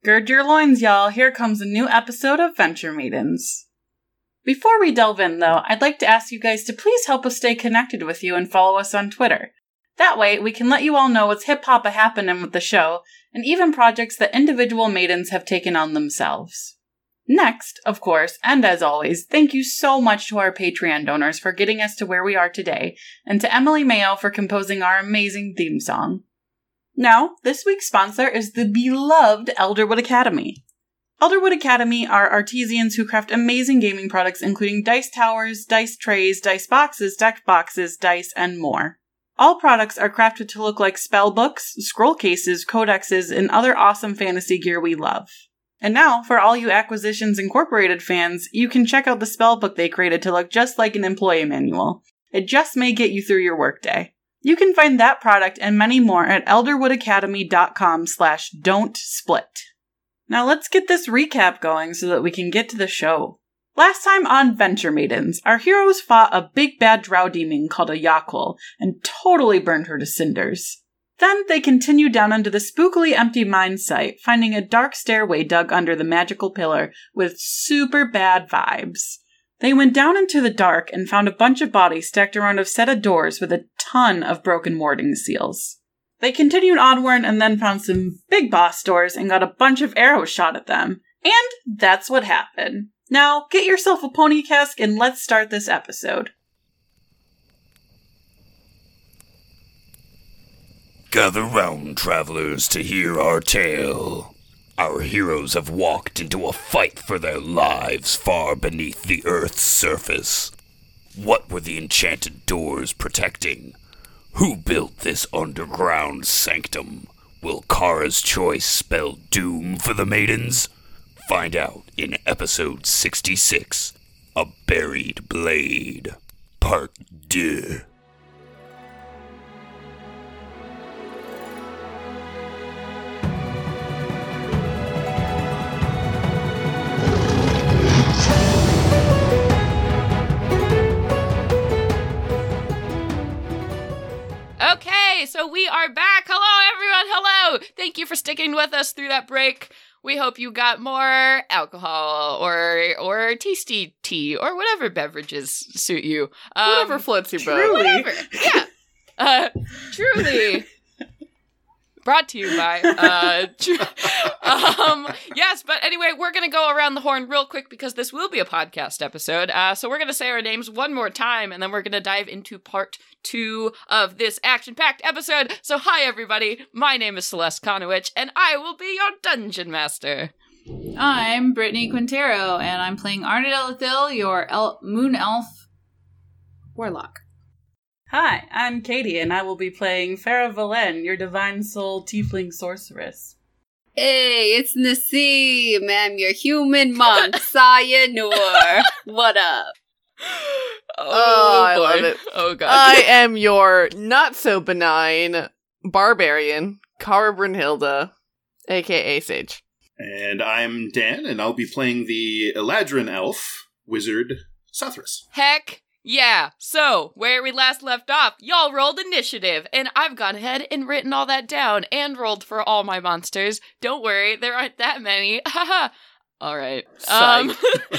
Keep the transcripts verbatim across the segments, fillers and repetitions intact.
Gird your loins, y'all. Here comes a new episode of Venture Maidens. Before we delve in, though, I'd like to ask you guys to please help us stay connected with you and follow us on Twitter. That way, we can let you all know what's hip-hop a-happening with the show, and even projects that individual maidens have taken on themselves. Next, of course, and as always, thank you so much to our Patreon donors for getting us to where we are today, and to Emily Mayo for composing our amazing theme song. Now, this week's sponsor is the beloved Elderwood Academy. Elderwood Academy are artisans who craft amazing gaming products including dice towers, dice trays, dice boxes, deck boxes, dice, and more. All products are crafted to look like spell books, scroll cases, codexes, and other awesome fantasy gear we love. And now, for all you Acquisitions Incorporated fans, you can check out the spell book they created to look just like an employee manual. It just may get you through your workday. You can find that product and many more at elderwoodacademy.com slash don't split. Now let's get this recap going so that we can get to the show. Last time on Venture Maidens, our heroes fought a big bad drow demon called a Yakul and totally burned her to cinders. Then they continued down into the spookily empty mine site, finding a dark stairway dug under the magical pillar with super bad vibes. They went down into the dark and found a bunch of bodies stacked around a set of doors with a ton of broken warding seals. They continued onward and then found some big boss doors and got a bunch of arrows shot at them. And that's what happened. Now, get yourself a pony cask and let's start this episode. Gather round, travelers, to hear our tale. Our heroes have walked into a fight for their lives far beneath the Earth's surface. What were the enchanted doors protecting? Who built this underground sanctum? Will Kara's choice spell doom for the maidens? Find out in episode sixty-six, A Buried Blade, Part two. Okay, so we are back. Hello, everyone. Hello. Thank you for sticking with us through that break. We hope you got more alcohol or or tasty tea or whatever beverages suit you. Um, whatever floats your boat. Truly. Whatever. Yeah. Uh, truly. Brought to you by, uh, tr- um, yes, but anyway, we're gonna go around the horn real quick because this will be a podcast episode, uh, so we're gonna say our names one more time, and then we're gonna dive into part two of this action-packed episode. So hi, everybody, my name is Celeste Konowich, and I will be your Dungeon Master. I'm Brittany Quintero, and I'm playing Arnadelathil, your el- Moon Elf Warlock. Hi, I'm Katie, and I will be playing Farah Valen, your Divine Soul Tiefling Sorceress. Hey, it's Nassim. I'm your human monk, Sayanur. What up? Oh, oh I love it. Oh, God. I am your not-so-benign barbarian, Kara Brunhilde, a k a. Sage. And I'm Dan, and I'll be playing the Eladrin elf, wizard, Sathras. Heck yeah. So, where we last left off, y'all rolled initiative, and I've gone ahead and written all that down and rolled for all my monsters. Don't worry, there aren't that many. Haha. All right. Um,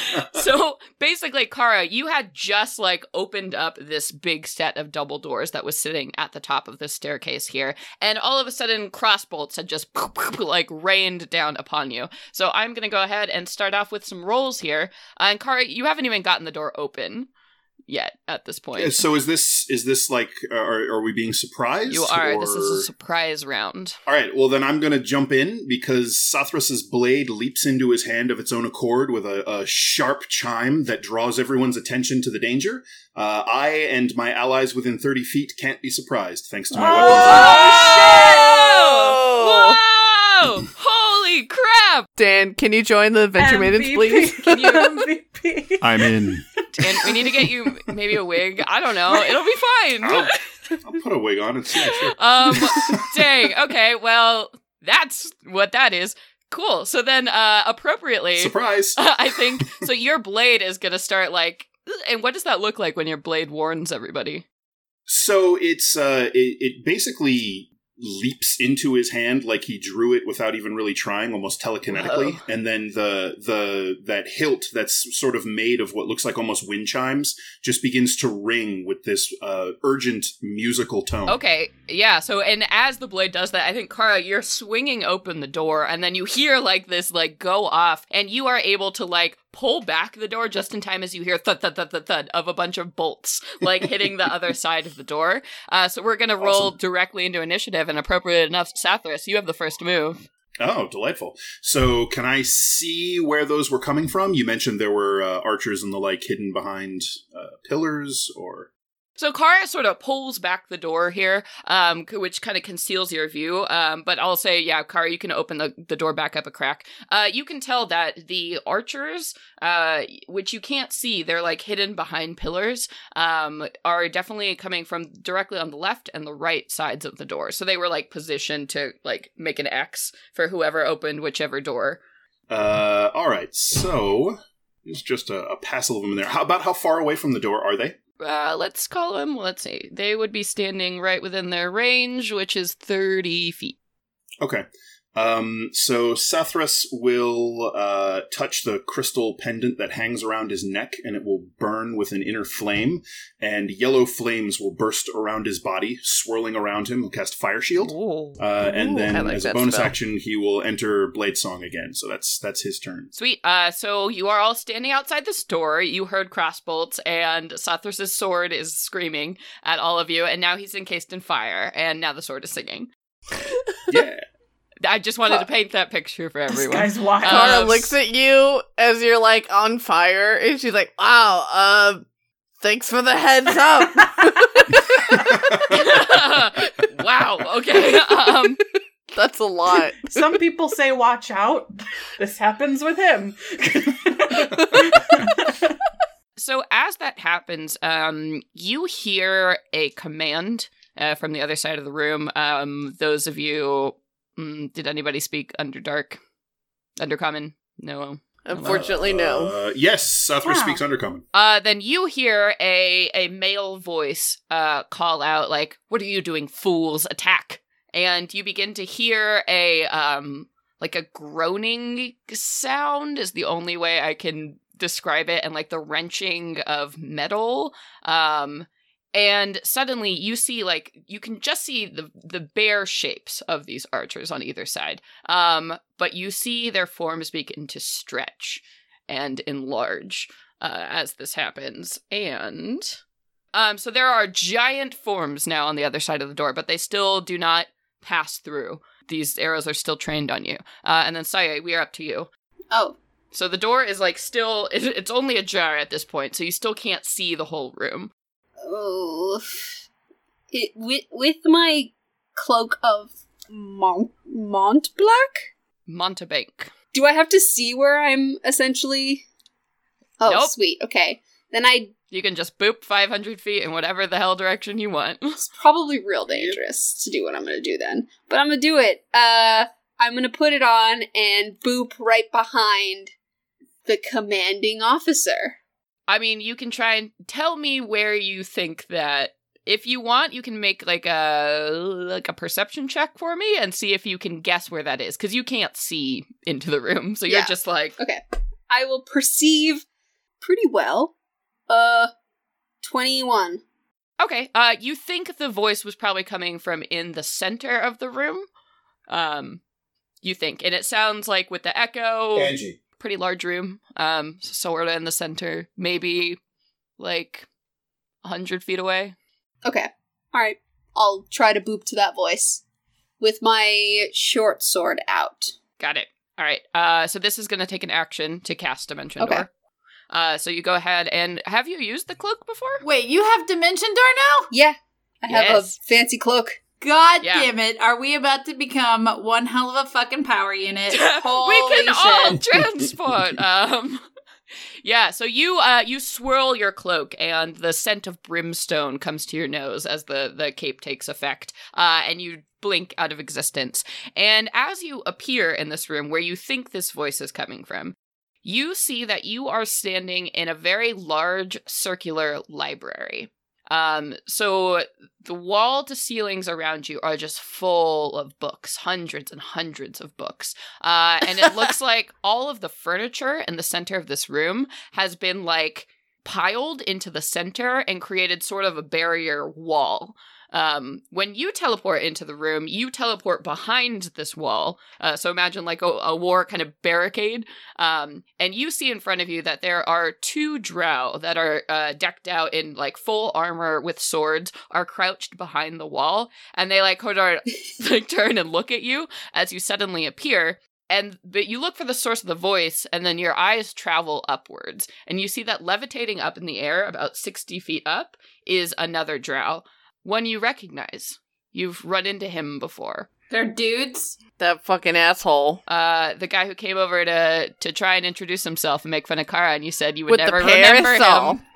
so basically, Kara, you had just like opened up this big set of double doors that was sitting at the top of the staircase here, and all of a sudden, crossbolts had just like rained down upon you. So I'm gonna go ahead and start off with some rolls here. Uh, and Kara, you haven't even gotten the door open yet at this point. So is this is this like are are we being surprised? You are. Or... This is a surprise round. All right. Well, then I'm going to jump in because Sathras's blade leaps into his hand of its own accord with a, a sharp chime that draws everyone's attention to the danger. Uh, I and my allies within thirty feet can't be surprised thanks to my oh, weapons. Oh shit! Whoa! Holy crap! Dan, can you join the Venture M V P. Maidens, please? Can you? M V P. I'm in. And we need to get you maybe a wig. I don't know. It'll be fine. I'll, I'll put a wig on and see. Sure. Um, dang. Okay, well, that's what that is. Cool. So then, uh, appropriately, Surprise! uh, I think, so your blade is gonna start like, and what does that look like when your blade warns everybody? So it's uh, it, it basically leaps into his hand like he drew it without even really trying, almost telekinetically. Whoa. And then the the that hilt that's sort of made of what looks like almost wind chimes just begins to ring with this uh, urgent musical tone. Okay, yeah, so and as the blade does that, I think, Kara, you're swinging open the door, and then you hear, like, this, like, go off, and you are able to, like, pull back the door just in time as you hear thud, thud, thud, thud, thud of a bunch of bolts, like, hitting the other side of the door. Uh, so we're gonna roll awesome. Directly into initiative, and appropriate enough, Sathras, you have the first move. Oh, delightful. So can I see where those were coming from? You mentioned there were uh, archers and the like hidden behind uh, pillars, or... So Kara sort of pulls back the door here, um, which kind of conceals your view. Um, but I'll say, yeah, Kara, you can open the, the door back up a crack. Uh, you can tell that the archers, uh, which you can't see, they're like hidden behind pillars, um, are definitely coming from directly on the left and the right sides of the door. So they were like positioned to like make an X for whoever opened whichever door. Uh, all right. So there's just a, a passel of them in there. How about how far away from the door are they? Uh, let's call them, let's see, they would be standing right within their range, which is thirty feet. Okay. Um, so Sathras will uh, touch the crystal pendant that hangs around his neck, and it will burn with an inner flame, and yellow flames will burst around his body, swirling around him. He'll cast Fire Shield. Ooh. Uh, and then, Ooh, like as a bonus spell. action, he will enter Blade Song again. So that's that's his turn. Sweet. Uh, so you are all standing outside this door. You heard crossbolts, and Sathras' sword is screaming at all of you, and now he's encased in fire, and now the sword is singing. Yeah. I just wanted to paint that picture for everyone. This guy's wild. Kara Um, looks at you as you're, like, on fire, and she's like, wow, uh, thanks for the heads up. Wow, okay. Um, That's a lot. Some people say watch out. This happens with him. so as that happens, um, you hear a command uh, from the other side of the room. Um, those of you... Mm, did anybody speak Underdark? Undercommon? No. Unfortunately, no. Uh, yes, Sathras Wow. speaks Undercommon. Uh, then you hear a, a male voice uh, call out, like, "What are you doing, fools? Attack!" And you begin to hear a, um, like a groaning sound is the only way I can describe it, and like the wrenching of metal. Um, and suddenly you see, like, you can just see the, the bare shapes of these archers on either side. Um, but you see their forms begin to stretch and enlarge uh, as this happens. And um, so there are giant forms now on the other side of the door, but they still do not pass through. These arrows are still trained on you. Uh, and then, Saye, we are up to you. Oh, So the door is, like, still... It, it's only ajar at this point, so you still can't see the whole room. oh. It, with, with my cloak of Mont, Mont Black? Montebank. Do I have to see where I'm essentially... Oh, Nope. sweet. Okay. Then I... You can just boop five hundred feet in whatever the hell direction you want. It's probably real dangerous to do what I'm going to do then. But I'm going to do it. Uh, I'm going to put it on and boop right behind the commanding officer. I mean, you can try and tell me where you think that... If you want, you can make, like, a like a perception check for me and see if you can guess where that is. Because you can't see into the room, so you're Yeah. just like... Okay. I will perceive pretty well. Uh, twenty-one. Okay, uh, you think the voice was probably coming from in the center of the room? Um, you think. And it sounds like with the echo... Angie. Pretty large room, um, sort of in the center, maybe, like, one hundred feet away. Okay. Alright. I'll try to boop to that voice with my short sword out. Got it. All right, uh, so this is going to take an action to cast Dimension Okay. Door. Uh, so you go ahead and... Have you used the cloak before? Wait, you have Dimension Door now? Yeah. I have Yes. a fancy cloak. God Yeah. damn it. Are we about to become one hell of a fucking power unit? Holy we can shit. all transport. um, yeah. So you uh you swirl your cloak, and the scent of brimstone comes to your nose as the the cape takes effect. Uh, and you blink out of existence. And as you appear in this room where you think this voice is coming from, you see that you are standing in a very large circular library. Um, so the wall to ceilings around you are just full of books, hundreds and hundreds of books. Uh, and it looks like all of the furniture in the center of this room has been like piled into the center and created sort of a barrier wall. Um, when you teleport into the room, you teleport behind this wall. Uh, so imagine like a, a war kind of barricade. Um, and you see in front of you that there are two drow that are uh, decked out in like full armor with swords, are crouched behind the wall. And they like, hold on, like turn and look at you as you suddenly appear. And but you look for the source of the voice, and then your eyes travel upwards. And you see that levitating up in the air about sixty feet up is another drow. One you recognize. You've run into him before. They're dudes. That fucking asshole. Uh, the guy who came over to to try and introduce himself and make fun of Kara, and you said you would With never the remember parasol. him.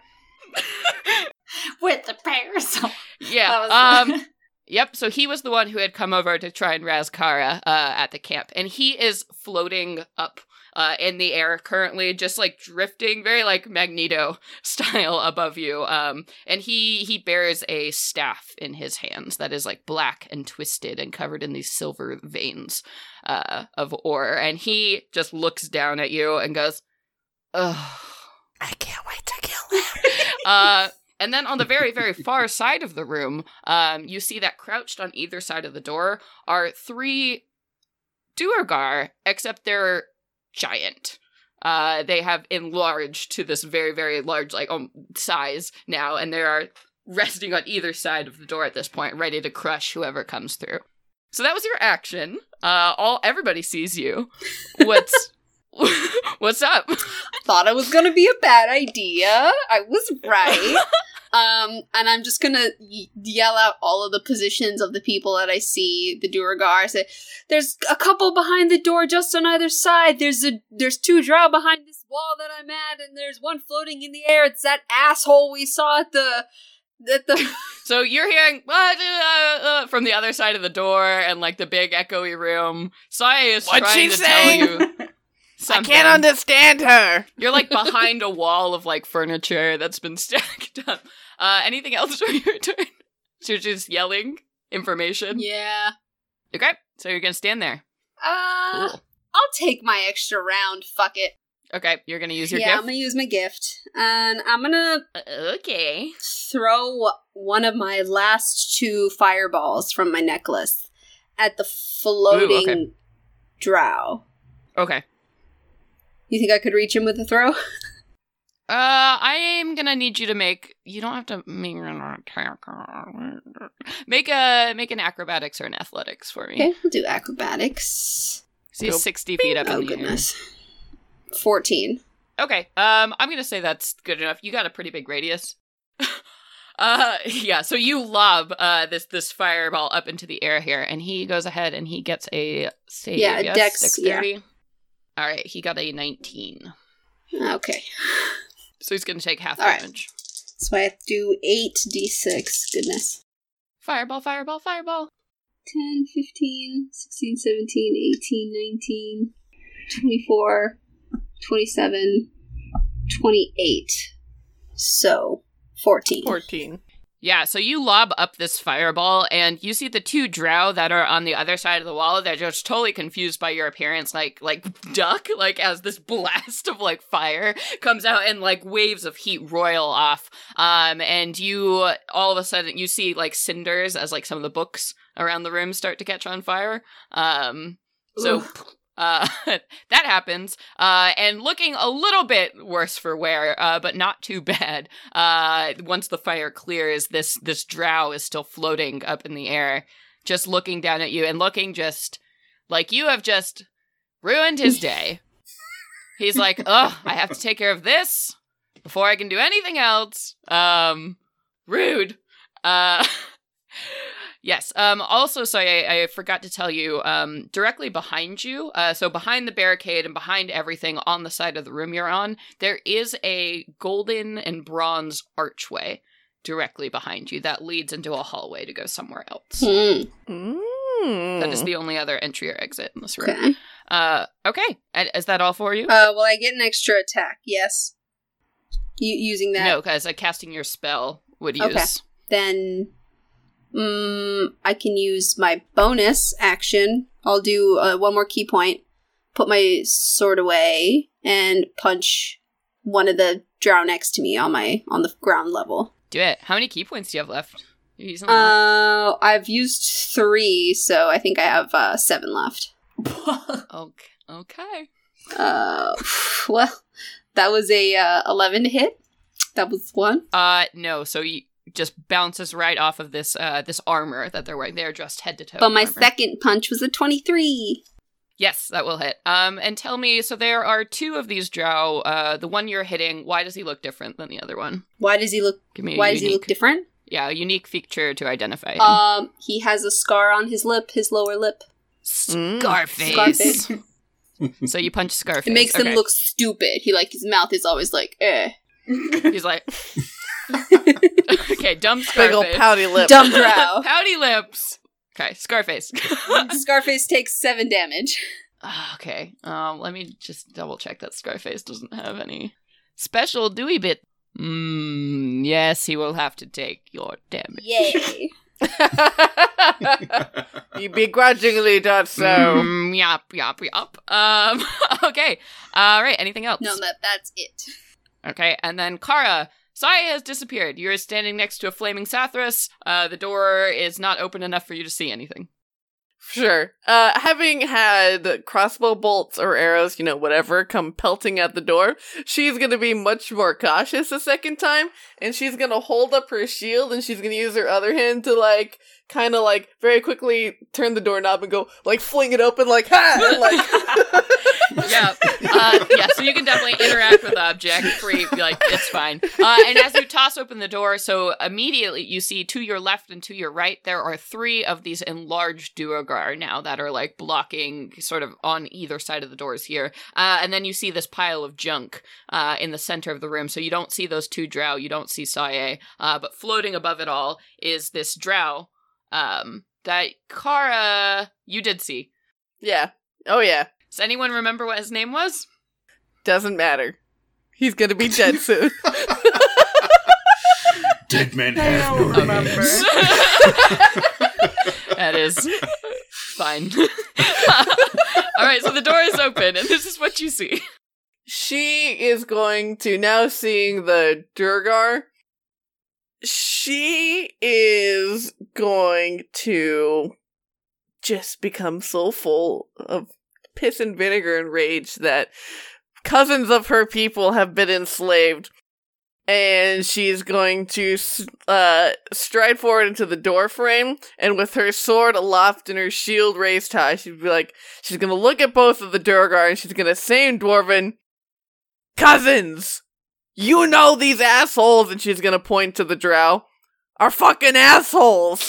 With the parasol. Yeah. That was- Um. Yep. So he was the one who had come over to try and razz Kara uh, at the camp, and he is floating up uh, in the air currently, just like drifting, very like Magneto style above you. Um, and he he bears a staff in his hands that is like black and twisted and covered in these silver veins uh, of ore. And he just looks down at you and goes, "Ugh, I can't wait to kill him." uh." And then on the very, very far side of the room, um, you see that crouched on either side of the door are three Duergar, except they're giant. Uh, they have enlarged to this very, very large, like, um, size now, and they are resting on either side of the door at this point, ready to crush whoever comes through. So that was your action. Uh, all everybody sees you. What's what's up? Thought it was gonna be a bad idea. I was right. um, and I'm just gonna y- yell out all of the positions of the people that I see. The Duergar. I say, "There's a couple behind the door, just on either side. There's a there's two drow behind this wall that I'm at, and there's one floating in the air. It's that asshole we saw at the at the." So you're hearing uh, uh, uh, from the other side of the door, and like the big echoey room. Saya is What's trying she to saying? tell you something. I can't understand her. You're like behind a wall of like furniture that's been stacked up. Uh, anything else for your turn? So you're just yelling information? Yeah. Okay, so you're gonna stand there. Uh, Cool. I'll take my extra round. Fuck it. Okay, you're gonna use your yeah, I'm gift? gonna use my gift, and I'm gonna Uh, okay. throw one of my last two fireballs from my necklace at the floating Ooh, okay. drow. Okay. You think I could reach him with a throw? Uh, I am gonna need you to make. You don't have to make make a make an acrobatics or an athletics for me. Okay, we'll do acrobatics. So he's sixty feet up Oh, in the goodness. fourteen. air. Okay. Um, I'm gonna say that's good enough. You got a pretty big radius. uh, yeah. So you lob uh this this fireball up into the air here, and he goes ahead and he gets a save. Yeah, yes? dex, Dexterity. All right. He got a nineteen. Okay. So he's gonna take half All right. damage. So I have to do eight d six. Goodness. Fireball, fireball, fireball. ten, fifteen, sixteen, seventeen, eighteen, nineteen, twenty-four, twenty-seven, twenty-eight. So, fourteen. fourteen. Yeah, so you lob up this fireball, and you see the two drow that are on the other side of the wall. They're just totally confused by your appearance, like like duck, like as this blast of like fire comes out and like waves of heat roil off. Um, and you all of a sudden you see like cinders as like some of the books around the room start to catch on fire. Um, so. Oof. Uh, that happens, uh, and looking a little bit worse for wear, uh, but not too bad. Uh, once the fire clears, this, this drow is still floating up in the air, just looking down at you and looking just like you have just ruined his day. He's like, ugh, I have to take care of this before I can do anything else. Um, rude. Uh, Yes. Um, also, so I, I forgot to tell you, um, directly behind you, uh, so behind the barricade and behind everything on the side of the room you're on, there is a golden and bronze archway directly behind you that leads into a hallway to go somewhere else. Hmm. Mm. That is the only other entry or exit in this room. Okay. Uh, okay. And is that all for you? Uh, will I get an extra attack? Yes. U- using that? No, because uh, casting your spell would use. Okay. Then um, I can use my bonus action. I'll do uh, one more key point, put my sword away, and punch one of the drow next to me on my on the ground level. Do it. How many key points do you have left? You're using a lot. Uh, I've used three, so I think I have uh, seven left. Okay. Okay. Uh, well, that was a uh, eleven to hit. That was one. Uh, no. So you just bounces right off of this uh this armor that they're wearing. They're dressed head to toe. But my armor. second punch was a twenty-three. Yes, that will hit. Um, and tell me, so there are two of these drow. Uh, the one you're hitting, why does he look different than the other one? Why does he look? Give me. A Why unique, does he look different? Yeah, a unique feature to identify him. Um, he has a scar on his lip, his lower lip. Scarface. Scarface. So you punch Scarface. It makes okay. him look stupid. He like his mouth is always like, eh. He's like, okay, dumb Big ol' Scarface. pouty lip. Dumb drow. Pouty lips. Okay, Scarface. Scarface takes seven damage. Ah, okay, um, let me just double check that Scarface doesn't have any special Dewey bit. Mmm, yes, he will have to take your damage. Yay. You begrudgingly does so. Mm, yop, yop, yop. Um, okay, all right, anything else? No, that that's it. Okay, and then Kara, Saya has disappeared. You're standing next to a flaming Sathras. Uh, the door is not open enough for you to see anything. Sure. Uh, having had crossbow bolts or arrows, you know, whatever, come pelting at the door, she's gonna be much more cautious a second time, and she's gonna hold up her shield, and she's gonna use her other hand to, like, kind of, like, very quickly turn the doorknob and go, like, fling it open, like, ha! And, like... Yeah, uh, yeah, so you can definitely interact with the object, free, like, it's fine. Uh, and as you toss open the door, so immediately you see to your left and to your right, there are three of these enlarged Duergar now that are, like, blocking sort of on either side of the doors here. Uh, and then you see this pile of junk uh, in the center of the room, so you don't see those two drow, you don't see Saye, uh, but floating above it all is this drow um, that Kara, you did see. Yeah. Oh, yeah. Does anyone remember what his name was? Doesn't matter. He's gonna be dead soon. Dead men have no names. That is fine. Alright, so the door is open, and this is what you see. She is going to, now seeing the Duergar, she is going to just become so full of piss and vinegar and rage that cousins of her people have been enslaved. And she's going to uh, stride forward into the door frame, and with her sword aloft and her shield raised high, she'd be like, she's gonna look at both of the Duergar, and she's gonna say in Dwarven, "Cousins, you know these assholes," and she's gonna point to the drow, "are fucking assholes.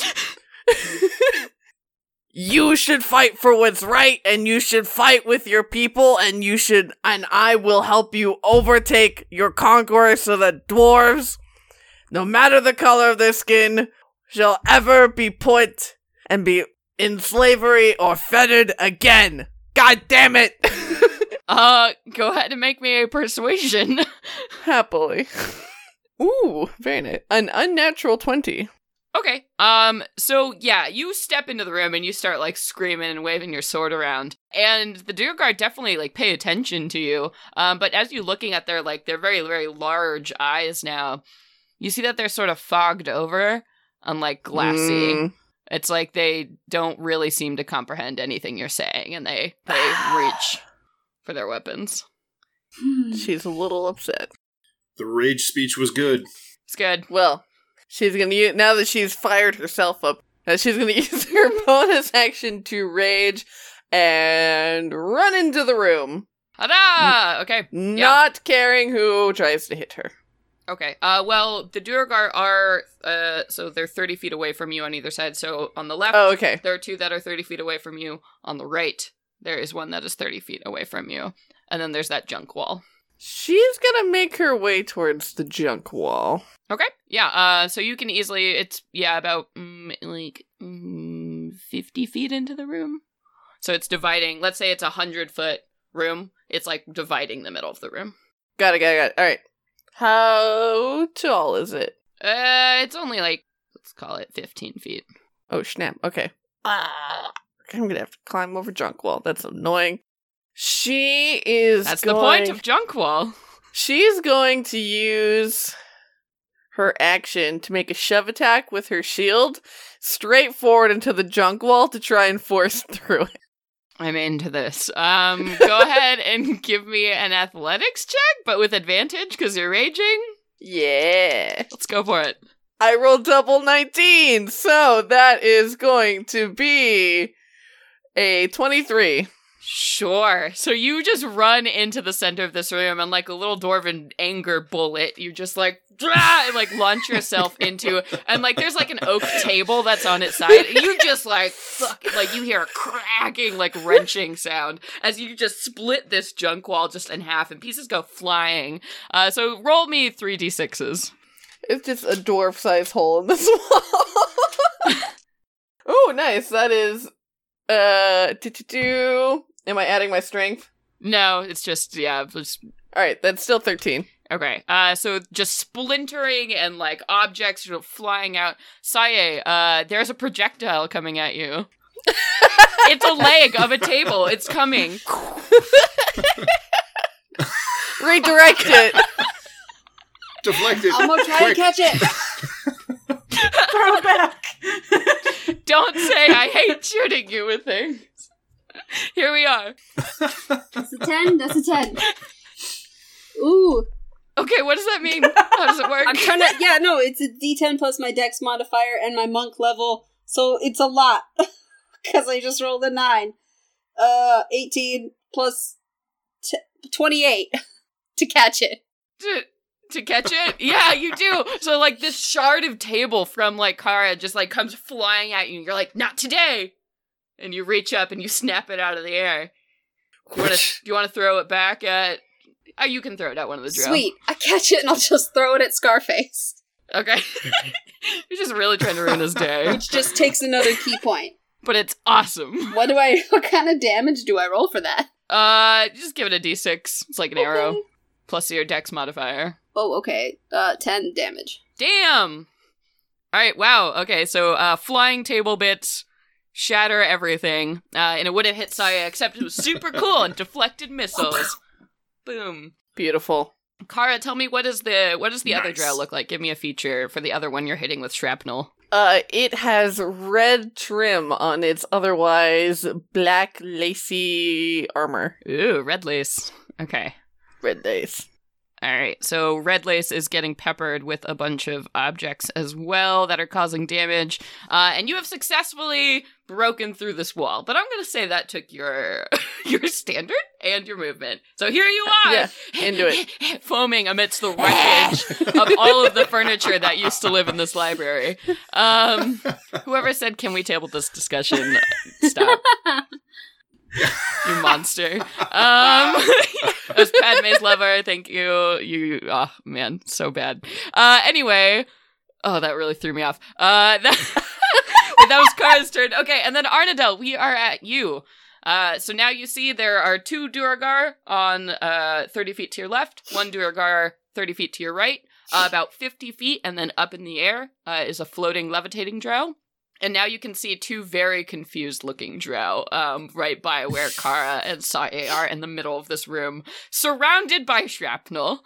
You should fight for what's right, and you should fight with your people, and you should, and I will help you overtake your conquerors so that dwarves, no matter the color of their skin, shall ever be put and be in slavery or fettered again. God damn it!" Uh, go ahead and make me a persuasion. Happily. Ooh, very nice. An unnatural twenty. Okay, um, so yeah, you step into the room and you start, like, screaming and waving your sword around, and the Duergar definitely, like, pay attention to you, um, but as you're looking at their, like, their very, very large eyes now, you see that they're sort of fogged over and, like, glassy. Mm. It's like they don't really seem to comprehend anything you're saying, and they, they reach for their weapons. She's a little upset. The rage speech was good. It's good. Well, she's gonna use, now that she's fired herself up, uh, she's gonna use her bonus action to rage and run into the room. Ta-da! Okay. Not caring who tries to hit her. Okay. Uh, well, the Duergar are, uh, so they're thirty feet away from you on either side. So on the left, Oh, okay. there are two that are thirty feet away from you. On the right, there is one that is thirty feet away from you. And then there's that junk wall. She's gonna make her way towards the junk wall. Okay. Yeah. Uh, so you can easily, it's, yeah, about, mm, like, mm, fifty feet into the room. So it's dividing, let's say it's a hundred foot room. It's like dividing the middle of the room. Got it, got it, got it. Alright. How tall is it? Uh, it's only like, let's call it fifteen feet. Oh, snap. Okay. Ah, I'm going to have to climb over Junkwall. That's annoying. She is That's going... the point of Junkwall. She's going to use her action to make a shove attack with her shield straight forward into the Junkwall to try and force through it. I'm into this. Um, go ahead and give me an athletics check, but with advantage because you're raging. Yeah. Let's go for it. I rolled double nineteen, so that is going to be a twenty-three. Sure. So you just run into the center of this room and like a little dwarven anger bullet, you just like, and like launch yourself into, and like there's like an oak table that's on its side, and you just like, fuck, like you hear a cracking, like wrenching sound as you just split this junk wall just in half and pieces go flying. Uh, so roll me three d sixes. It's just a dwarf-sized hole in this wall. Oh, nice. That is, uh, do Am I adding my strength? No, it's just, yeah. Just... All right, that's still thirteen. Okay, uh, so just splintering and, like, objects flying out. Saye, uh, there's a projectile coming at you. It's a leg of a table. It's coming. Redirect it. Deflect it. I'm gonna try Quick. to catch it. Throw it back. Don't say I hate shooting you with things. Here we are. That's a ten. That's a ten. Ooh. Okay, what does that mean? How does it work? I'm trying to. Yeah, no, it's a D ten plus my Dex modifier and my monk level, so it's a lot because I just rolled a nine. Uh, eighteen plus t- twenty-eight to catch it. to, to catch it? Yeah, you do. So, like, this shard of table from, like, Kara just, like, comes flying at you, and you're like, not today! And you reach up and you snap it out of the air. You wanna, do you want to throw it back at... Oh, you can throw it at one of the drow. Sweet. I catch it and I'll just throw it at Scarface. Okay. You're just really trying to ruin his day. Which just takes another key point. But it's awesome. What do I, what kind of damage do I roll for that? Uh, just give it a d six. It's like an Okay. arrow. Plus your dex modifier. Oh, okay. Uh, ten damage. Damn! Alright, wow. Okay, so, uh, flying table bits shatter everything. Uh, and it would have hit Saya, except it was super cool and deflected missiles. Boom. Beautiful. Kara, tell me, what does the what does the other Nice. drow look like? Give me a feature for the other one you're hitting with shrapnel. Uh, it has red trim on its otherwise black lacy armor. Ooh, red lace. Okay. Red lace. Alright, so red lace is getting peppered with a bunch of objects as well that are causing damage. Uh, and you have successfully broken through this wall. But I'm gonna say that took your your standard and your movement. So here you are! Yeah, into it. Foaming amidst the wreckage of all of the furniture that used to live in this library. Um, whoever said, can we table this discussion? Stop. You monster. Um, it was Padme's lover. Thank you. You, oh man, so bad. Uh, anyway, oh, that really threw me off. Uh, that, that was Kara's turn. Okay, and then Arnadel, we are at you. Uh, so now you see there are two Duergar on uh thirty feet to your left, one Duergar thirty feet to your right, uh, about fifty feet, and then up in the air uh, is a floating, levitating drow. And now you can see two very confused-looking drow um, right by where Kara and Sae are in the middle of this room, surrounded by shrapnel.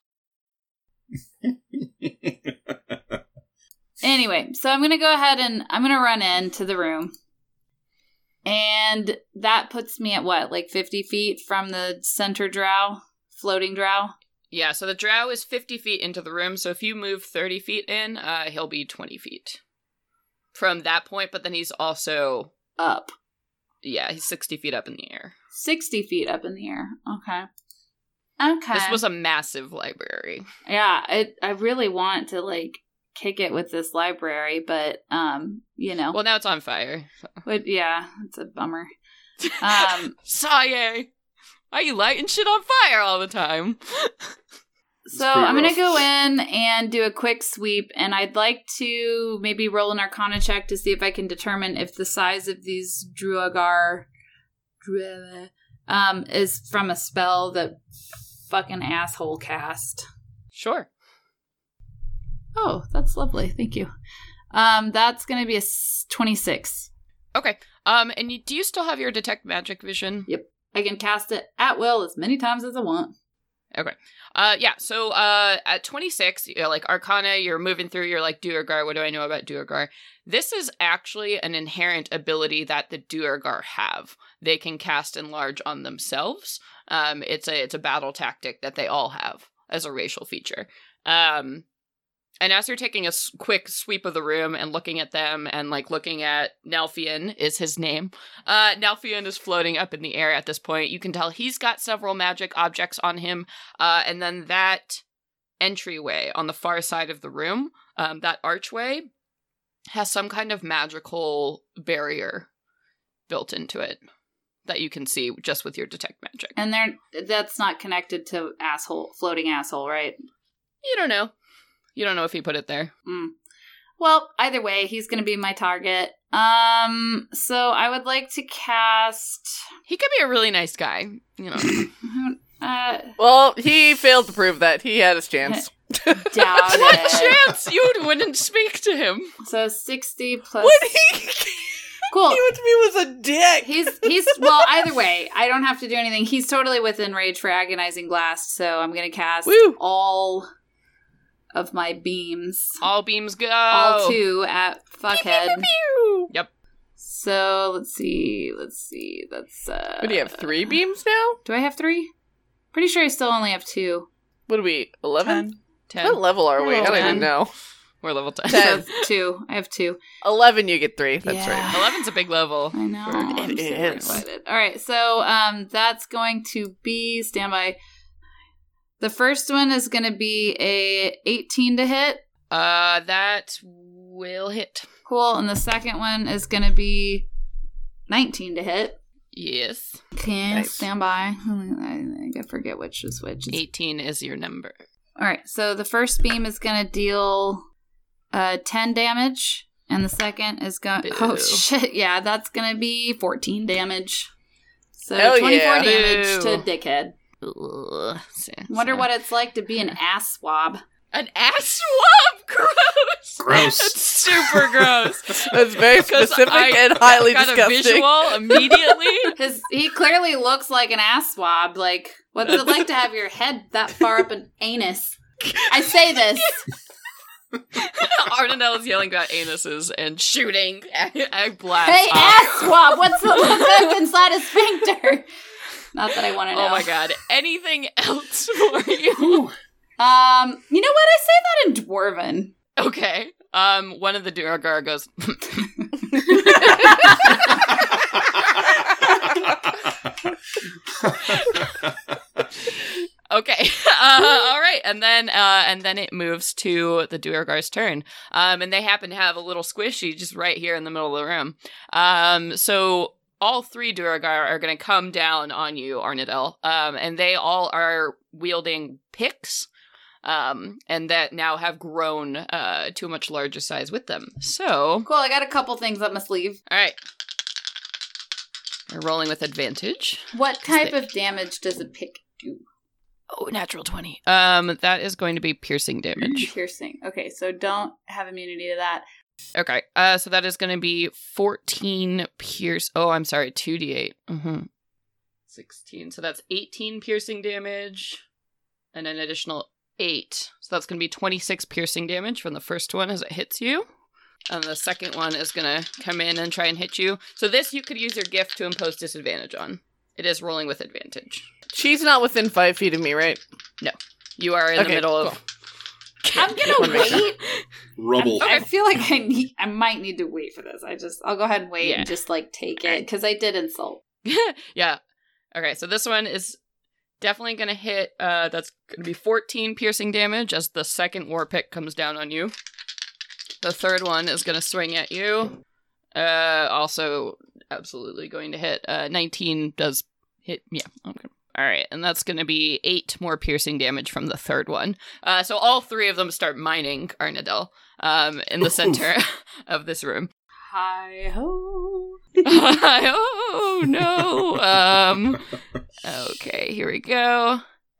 Anyway, so I'm going to go ahead and I'm going to run into the room. And that puts me at what, like fifty feet from the center drow? Floating drow? Yeah, so the drow is fifty feet into the room, so if you move thirty feet in, uh, he'll be twenty feet. From that point, but then he's also, Up. yeah, he's sixty feet up in the air. sixty feet up in the air. Okay. Okay. This was a massive library. Yeah, I, I really want to, like, kick it with this library, but, um, you know. Well, now it's on fire. But, yeah, it's a bummer. Um, Saye! Why are you lighting shit on fire all the time? so pretty I'm going rough. to go in and do a quick sweep, and I'd like to maybe roll an Arcana check to see if I can determine if the size of these Druagar Dru- um, is from a spell that fucking asshole cast. Sure. Oh, that's lovely. Thank you. Um, that's going to be a s- twenty-six. Okay. Um, and you, do you still have your detect magic vision? Yep. I can cast it at will as many times as I want. Okay. Uh, yeah. So, uh, at twenty-six, you know, like Arcana, you're moving through. You're like Duergar. What do I know about Duergar? This is actually an inherent ability that the Duergar have. They can cast enlarge on themselves. Um, it's a it's a battle tactic that they all have as a racial feature. Um, and as you're taking a s- quick sweep of the room and looking at them and like looking at Nelfian is his name. Uh, Nelfian is floating up in the air at this point. You can tell he's got several magic objects on him. Uh, and then that entryway on the far side of the room, um, that archway, has some kind of magical barrier built into it that you can see just with your detect magic. And they're, that's not connected to asshole, floating asshole, right? You don't know. You don't know if he put it there. Mm. Well, either way, he's going to be my target. Um, so I would like to cast... He could be a really nice guy, you know. uh, Well, he failed to prove that. He had his chance. doubt What it. chance you wouldn't speak to him? So sixty plus... What he... Cool. He went to me was a dick. He's, he's, well, either way, I don't have to do anything. He's totally within range for Agonizing Blast, so I'm going to cast Woo. all of my beams. All beams go. All two at Fuckhead. Pew, pew, pew. Yep. So, let's see, let's see, that's, uh... What do you have, three beams now? Do I have three? Pretty sure I still only have two. What are we, eleven? Ten. What level are We're we? I don't level even ten. know. We're level ten. Ten. So, two. I have two. eleven, you get three. That's Yeah. right. Eleven's a big level. I know. It I'm super is. excited. All right, so um, that's going to be standby. The first one is going to be a eighteen to hit. Uh, that will hit. Cool. And the second one is going to be nineteen to hit. Yes. Okay, Nice. stand by. I, I forget which is which. It's- eighteen is your number. All right, so the first beam is going to deal uh, ten damage, and the second is going Boo. oh shit, yeah, that's going to be fourteen damage. So Hell twenty-four yeah. damage Boo. to Dickhead. Ugh. So- Wonder so- what it's like to be an ass swab. An ass swab? Gross. Gross. That's super gross. That's very 'Cause specific I and highly got disgusting. a visual immediately. His he clearly looks like an ass swab. Like, what's it like to have your head that far up an anus? I say this. Ardenel is yelling about anuses and shooting. I blast Hey, off. ass swab. What's the what's inside a sphincter? Not that I want to know. Oh my god. Anything else for you? Um, you know what? I say that in Dwarven. Okay. Um, one of the Duergar goes, okay. Uh, all right. And then, uh, and then it moves to the Duergar's turn. Um, and they happen to have a little squishy just right here in the middle of the room. Um, so all three Duergar are going to come down on you, Arnadel. Um, and they all are wielding picks. Um, and that now have grown uh, to a much larger size with them. So, Cool. I got a couple things up my sleeve. all right. We're rolling with advantage. What type of damage does a pick do? Oh, natural twenty. Um, that is going to be piercing damage. Piercing. Okay, so don't have immunity to that. Okay. Uh, so that is going to be fourteen pierce. Oh, I'm sorry, two d eight. Mm-hmm. sixteen. So that's eighteen piercing damage, and an additional eight. So that's going to be twenty-six piercing damage from the first one as it hits you. And the second one is going to come in and try and hit you. So this you could use your gift to impose disadvantage on. It is rolling with advantage. She's not within five feet of me, right? You are in Okay, the middle of... I'm gonna wait. Rubble. I feel like I need. I might need to wait for this. I just. I'll go ahead and wait Yeah. and just like take it because I did insult. Yeah. Okay, so this one is definitely going to hit. Uh, that's going to be fourteen piercing damage as the second war pick comes down on you. The third one is going to swing at you. Uh, also, absolutely going to hit. Uh, nineteen does hit. Yeah. Okay. All right, and that's going to be eight more piercing damage from the third one. Uh, so all three of them start mining Arnadel um, in the center of this room. Hi ho. Oh no. Um Okay, here we go.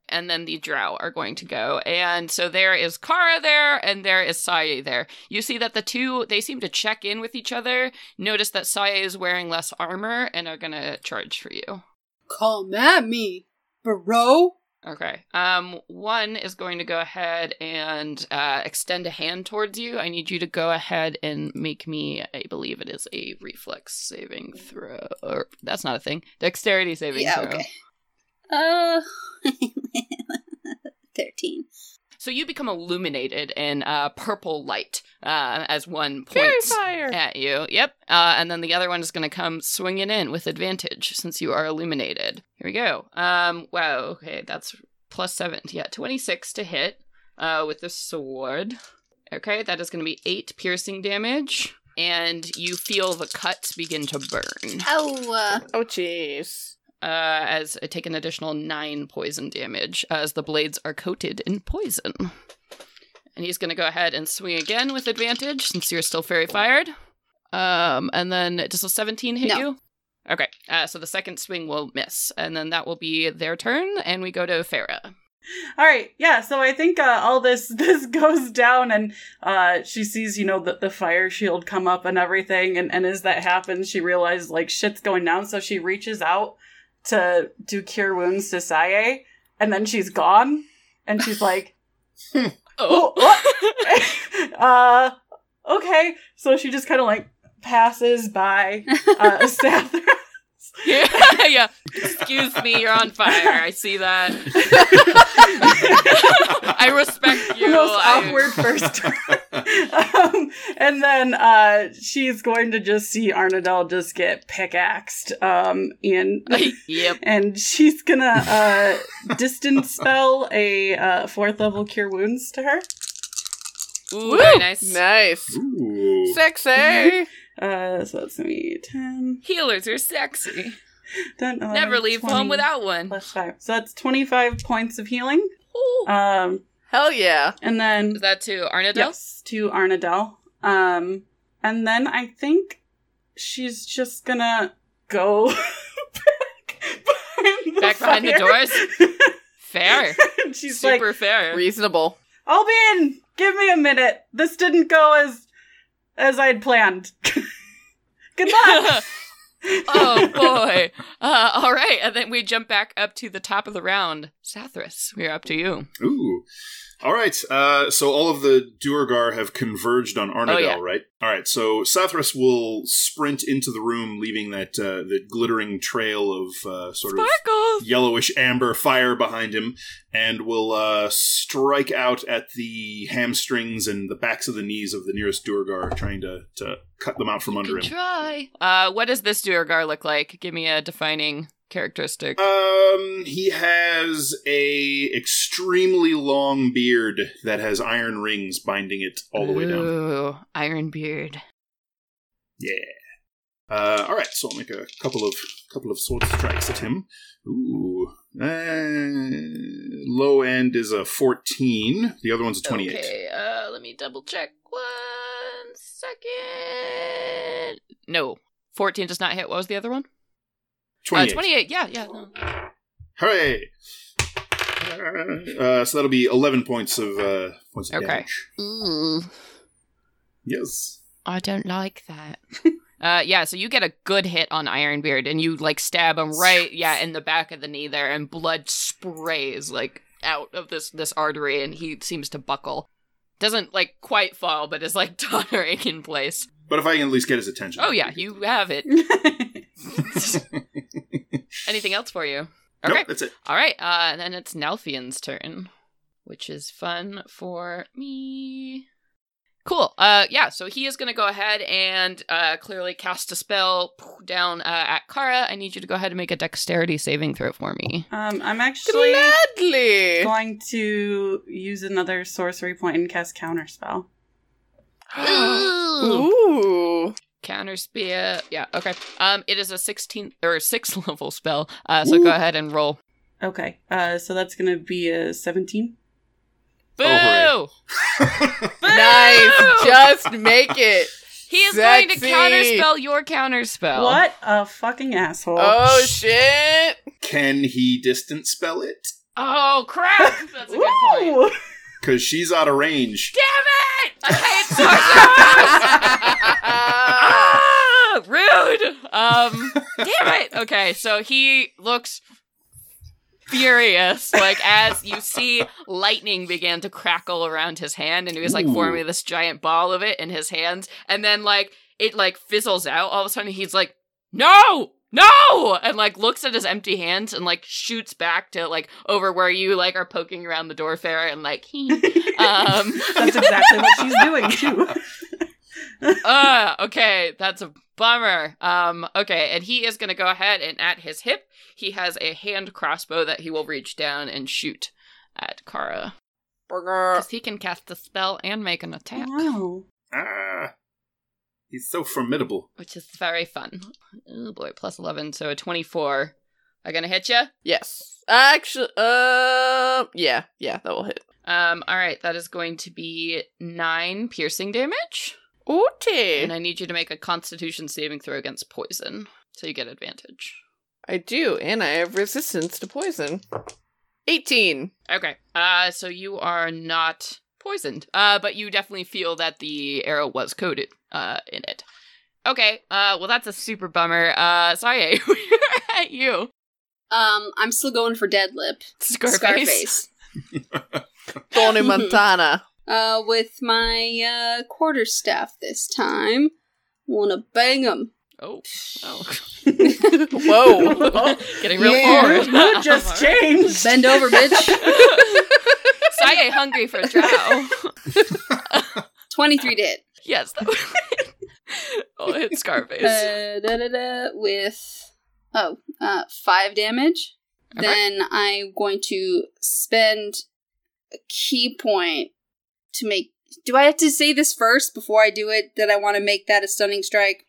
and then the drow are going to go. And so there is Kara there, and there is Saye there. You see that the two, they seem to check in with each other. Notice that Saye is wearing less armor, and are going to charge for you. Come at me, bro. Okay. Um, one is going to go ahead and uh, extend a hand towards you. I need you to go ahead and make me, I believe it is a reflex saving throw. Or, that's not a thing. Dexterity saving Yeah, throw. okay. Uh, thirteen. So you become illuminated in uh, purple light uh, as one points Fire. at you. Yep. Uh, and then the other one is going to come swinging in with advantage since you are illuminated. Here we go. Um. Wow. Okay, that's plus seven. Yeah, twenty-six to hit uh, with the sword. Okay, that is going to be eight piercing damage. And you feel the cuts begin to burn. Oh, uh, Oh, jeez. Uh, as I take an additional nine poison damage as the blades are coated in poison. And he's going to go ahead and swing again with advantage since you're still fairy fired. Um, and then does a seventeen hit No. you? Okay, uh, so the second swing will miss, and then that will be their turn, and we go to Farah. All right, yeah. So I think uh, all this this goes down, and uh, she sees, you know, the, the fire shield come up and everything, and, and as that happens, she realizes like shit's going down. So she reaches out to do cure wounds to Saye, and then she's gone, and she's like, "Oh, what?" uh, okay. So she just kind of like passes by uh, Sathras. Yeah, yeah. Excuse me, you're on fire. I see that. I respect you. Most I- awkward first turn. um, and then uh, she's going to just see Arnadel just get pickaxed. Um, and Yep. and she's gonna uh, distance spell a uh, fourth level cure wounds to her. Ooh, very nice. Nice. Ooh. Sexy. Uh, so that's gonna be ten, Healers are sexy. ten eleven, Never leave twenty home without one. plus five. So that's twenty-five points of healing. Ooh. Um, Hell yeah. and then Is that to Arnadel? yes, to Arnadel. Um, and then I think she's just gonna go back behind the Back behind the fire. doors? Fair. And she's like, Super fair. Reasonable. I'll be in. Give me a minute. This didn't go as as I'd planned. Good luck. Oh boy. Uh, all right, and then we jump back up to the top of the round. Sathras, we're up to you. Ooh. All right. Uh, so all of the Duergar have converged on Arnadel, Oh, yeah. right? All right. So Sathras will sprint into the room, leaving that uh, the glittering trail of uh, sort Sparkles! of yellowish amber fire behind him, and will uh, strike out at the hamstrings and the backs of the knees of the nearest Duergar, trying to, to cut them out from under Good him. try. Uh, what does this Duergar look like? Give me a defining characteristic. Um, he has a extremely long beard that has iron rings binding it all the way down. Ooh, Iron Beard. Yeah. Uh, all right, so I'll make a couple of couple of sword strikes at him. Ooh, uh, low end is a fourteen. The other one's a twenty-eight. Okay, uh, let me double check. One second. No, fourteen does not hit. What was the other one? twenty-eight. Uh, twenty-eight. Yeah, yeah. No. Hooray! Uh, so that'll be eleven points of uh, points of Okay. damage. Ooh, Yes. I don't like that. Uh, yeah, so you get a good hit on Ironbeard, and you, like, stab him right, yeah, in the back of the knee there, and blood sprays, like, out of this, this artery, and he seems to buckle. Doesn't, like, quite fall, but is, like, tottering in place. But if I can at least get his attention. Oh, yeah, you have it. Anything else for you? Nope, Okay. that's it. All right, uh, and then it's Nalfian's turn, which is fun for me. Cool. Uh, yeah, so he is going to go ahead and uh, clearly cast a spell down uh, at Kara. I need you to go ahead and make a dexterity saving throw for me. Um, I'm actually Gladly. going to use another sorcery point and cast Counterspell. Ooh. Counter spear. Yeah, okay. Um, it is a sixteen or six level spell. Uh, so go ahead and roll. Okay, uh, so that's going to be a seventeen. Boo! Oh, Nice. Just make it. He is going to Sexy. counterspell your counterspell. What a fucking asshole. Oh, shit. Can he distance spell it? Oh, crap! That's a good point. Ooh. Because she's out of range. Damn it! I hate sorcerers! Ah, rude! Um, damn it! Okay, so he looks furious, like, as you see lightning began to crackle around his hand, and he was, like, Ooh. forming this giant ball of it in his hands, and then, like, it, like, fizzles out. All of a sudden, he's like, no! No! And, like, looks at his empty hands and, like, shoots back to, like, over where you, like, are poking around the door fair and, like, he. Um, That's exactly what she's doing, too. uh, okay, that's a bummer. Um, okay, and he is gonna go ahead and at his hip, he has a hand crossbow that he will reach down and shoot at Kara. Burger. Because he can cast a spell and make an attack, Wow. Ah, he's so formidable. which is very fun. Oh boy, plus eleven, so a twenty-four. I gonna hit you? Yes. Actually, uh, yeah, yeah, that will hit. Um, alright, that is going to be nine piercing damage. Okay. And I need you to make a constitution saving throw against poison, so you get advantage. I do, and I have resistance to poison. eighteen. Okay, uh, so you are not poisoned, uh, but you definitely feel that the arrow was coated, uh, in it. Okay, uh, well that's a super bummer. Uh, Saye, we're at you. Um, I'm still going for dead lip. Scarface. Scarface. Tony Montana. Uh, with my, uh, quarterstaff this time. Wanna bang him. Oh, oh. Whoa. Getting real Yeah, forward. you just changed. Bend over, bitch. Saye hungry for a drow. twenty-three to hit. Yes, that would hit. Oh, hit Scarface. Uh, da, da, da, with, oh, uh, five damage. Okay. Then I'm going to spend a key point to make... Do I have to say this first before I do it, that I want to make that a stunning strike?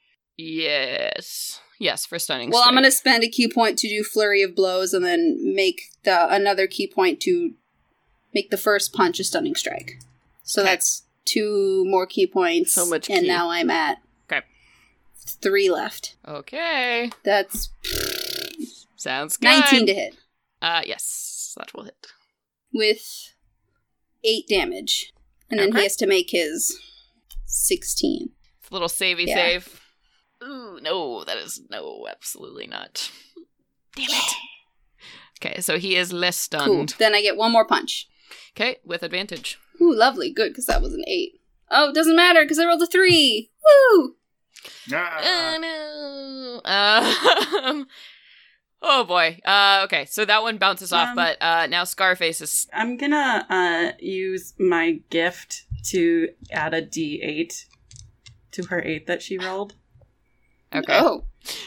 Yes. Yes, for stunning Well, I'm strike. going to spend a key point to do Flurry of Blows and then make the another key point to make the first punch a stunning strike. So Okay. that's two more key points. So much And key. now I'm at Okay. three left. Okay. That's Sounds good. nineteen to hit Uh, yes, that will hit. with eight damage. And then Okay. he has to make his sixteen. It's a little savey Yeah. save. Ooh, no, that is no, absolutely not. Damn it. Okay, so he is less Cool. stunned. Then I get one more punch. Okay, with advantage. Ooh, lovely. Good, because that was an eight. Oh, it doesn't matter, because I rolled a three. Woo! Ah. Oh no. Uh, um, oh boy. Uh, okay, so that one bounces off, Um, but uh, now Scarface is. I'm gonna uh, use my gift to add a d eight to her eight that she rolled. Okay. Oh.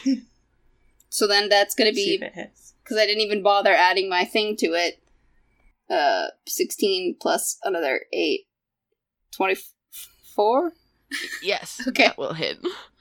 So then that's going to See be, if it hits. because I didn't even bother adding my thing to it, uh, sixteen plus another eight. twenty-four? Yes. Okay. That will hit.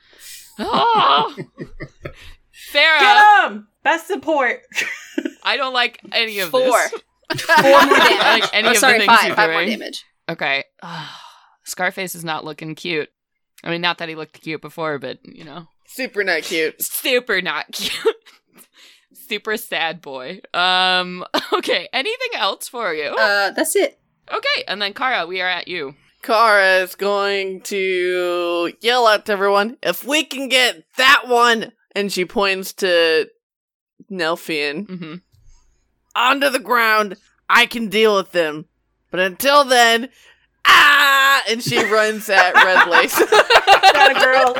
Oh! Farrah, Get him! Best support. I don't like any of Four. this. Four more damage. I like any oh, of sorry, the things five. you're Five more doing. damage. Okay. Scarface is not looking cute. I mean, not that he looked cute before, but, you know. Super not cute. Super not cute. Super sad boy. Um, okay, anything else for you? Uh, that's it. Okay, and then Kara, we are at you. Kara is going to yell out to everyone, if we can get that one, and she points to Nelfian, Mm-hmm. onto the ground, I can deal with them. But until then, ah! And she runs at Red Lace. That girl.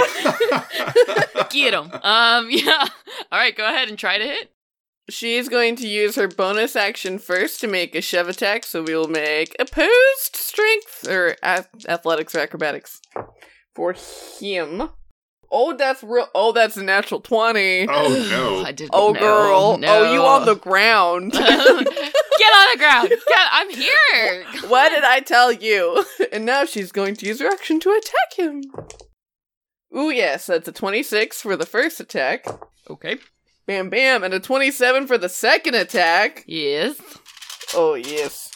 Get him. Um, yeah. All right, go ahead and try to hit. She's going to use her bonus action first to make a shove attack, so we will make opposed strength, or ath- athletics or acrobatics for him. Oh, that's real. Oh, that's a natural twenty. Oh no! I didn't Oh, know. girl. No. Oh, you on the ground. Get on the ground. Get, I'm here. What did I tell you? And now she's going to use her action to attack him. Ooh, yes, that's a twenty-six for the first attack. Okay. Bam, bam, and a twenty-seven for the second attack. Yes. Oh, yes.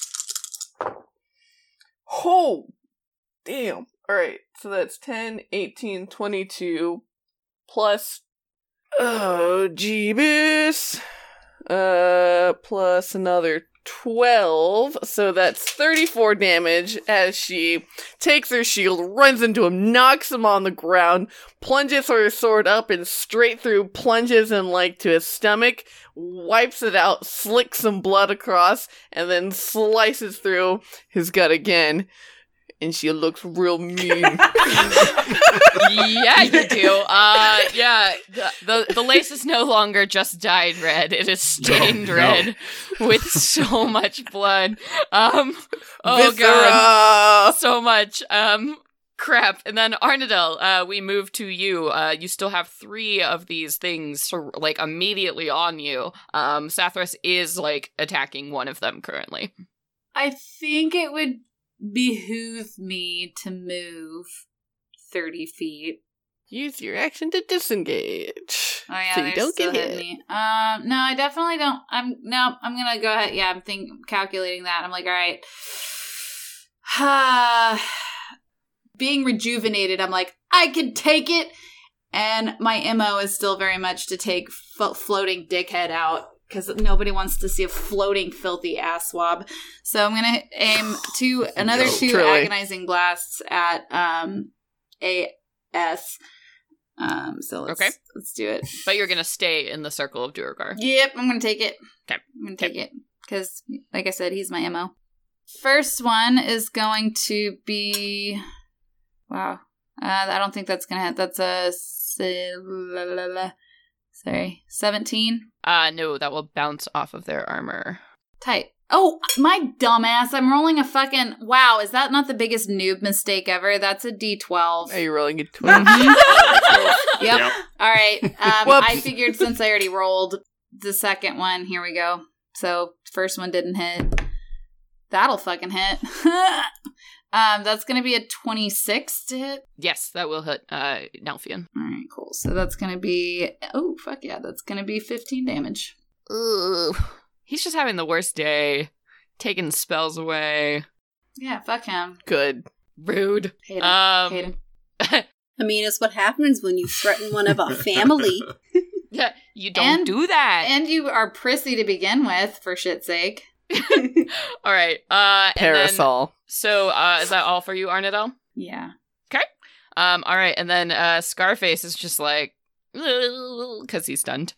Oh, damn. Alright, so that's ten, eighteen, twenty-two, plus... Oh, Jeebus. Uh, plus another twelve, so that's thirty-four damage as she takes her shield, runs into him, knocks him on the ground, plunges her sword up and straight through, plunges in like to his stomach, wipes it out, slicks some blood across, and then slices through his gut again. And she looks real mean. Yeah, you do. Uh, yeah, the, the the lace is no longer just dyed red. It is stained No, no. red with so much blood. Um, oh Viscera! god, so much. Um, crap. And then Arnadel, uh, we move to you. Uh, you still have three of these things, sur- like immediately on you. Um, Sathras is like attacking one of them currently. I think it would behoove me to move thirty feet. Use your action to disengage. Oh yeah, so you they're don't still get hitting hit. me. Um, no, I definitely don't. I'm no. I'm gonna go ahead. Yeah, I'm think calculating that. I'm like, all right. Being rejuvenated, I'm like, I can take it. And my M O is still very much to take fo- floating dickhead out. Because nobody wants to see a floating, filthy ass swab. So I'm going to aim two, another No, two truly. agonizing blasts at um, A S. Um, so let's, Okay. let's do it. But you're gonna stay in the circle of Duergar. Yep, I'm going to take it. Okay. I'm going to take it. Because, like I said, he's my M O. First one is going to be... Wow. Uh, I don't think that's going to hit. That's a... Sorry. seventeen? Uh, no, that will bounce off of their armor. Tight. Oh, my dumbass. I'm rolling a fucking... Wow, is that not the biggest noob mistake ever? That's a D twelve. Are you rolling a twelve? Yep. Yep. All right. Um, Whoops. I figured since I already rolled the second one, here we go. So, first one didn't hit. That'll fucking hit. um, that's going to be a twenty-six to hit. Yes, that will hit uh, Nelfian. All right, cool. So that's going to be... Oh, fuck yeah. That's going to be fifteen damage. Ugh. He's just having the worst day. Taking spells away. Yeah, fuck him. Good. Rude. Hate him. Um, Hate him. I mean, it's what happens when you threaten one of our family. Yeah, you don't And- do that. And you are prissy to begin with, for shit's sake. All right. Uh, and then- Parasol. so, uh, is that all for you, Arnadel? Yeah. Um, all right, and then uh, Scarface is just like, because he's stunned.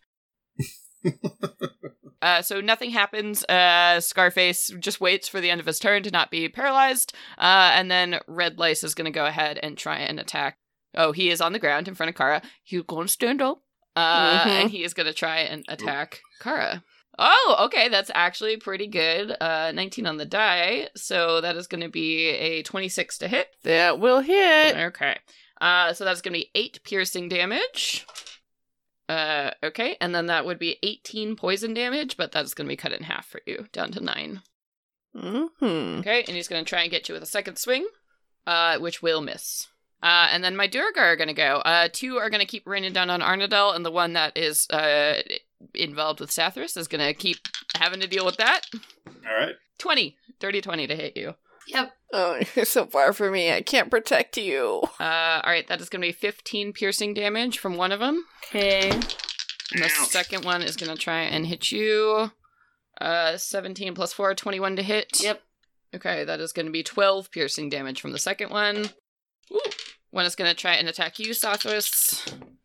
uh, so nothing happens. Uh, Scarface just waits for the end of his turn to not be paralyzed, uh, and then Red Lice is going to go ahead and try and attack. Oh, he is on the ground in front of Kara. He's going to stand up, uh, Mhm. and he is going to try and attack Kara. Oh, okay, that's actually pretty good. Uh, nineteen on the die, so that is going to be a twenty-six to hit. That will hit. Okay. Uh, so that's going to be eight piercing damage. Uh, okay, and then that would be eighteen poison damage, but that's going to be cut in half for you, down to nine. Mm-hmm. Okay, and he's going to try and get you with a second swing, uh, which will miss. Uh, and then my Duergar are going to go. Uh, two are going to keep raining down on Arnadel, and the one that is uh, involved with Sathras is going to keep having to deal with that. All right. twenty. Dirty twenty to hit you. Yep. Oh, you're so far from me. I can't protect you. Uh, alright, that is going to be fifteen piercing damage from one of them. Okay. And the Ouch. second one is going to try and hit you. Uh, seventeen plus four, twenty-one to hit. Yep. Okay, that is going to be twelve piercing damage from the second one. Ooh. One is going to try and attack you, Sathras.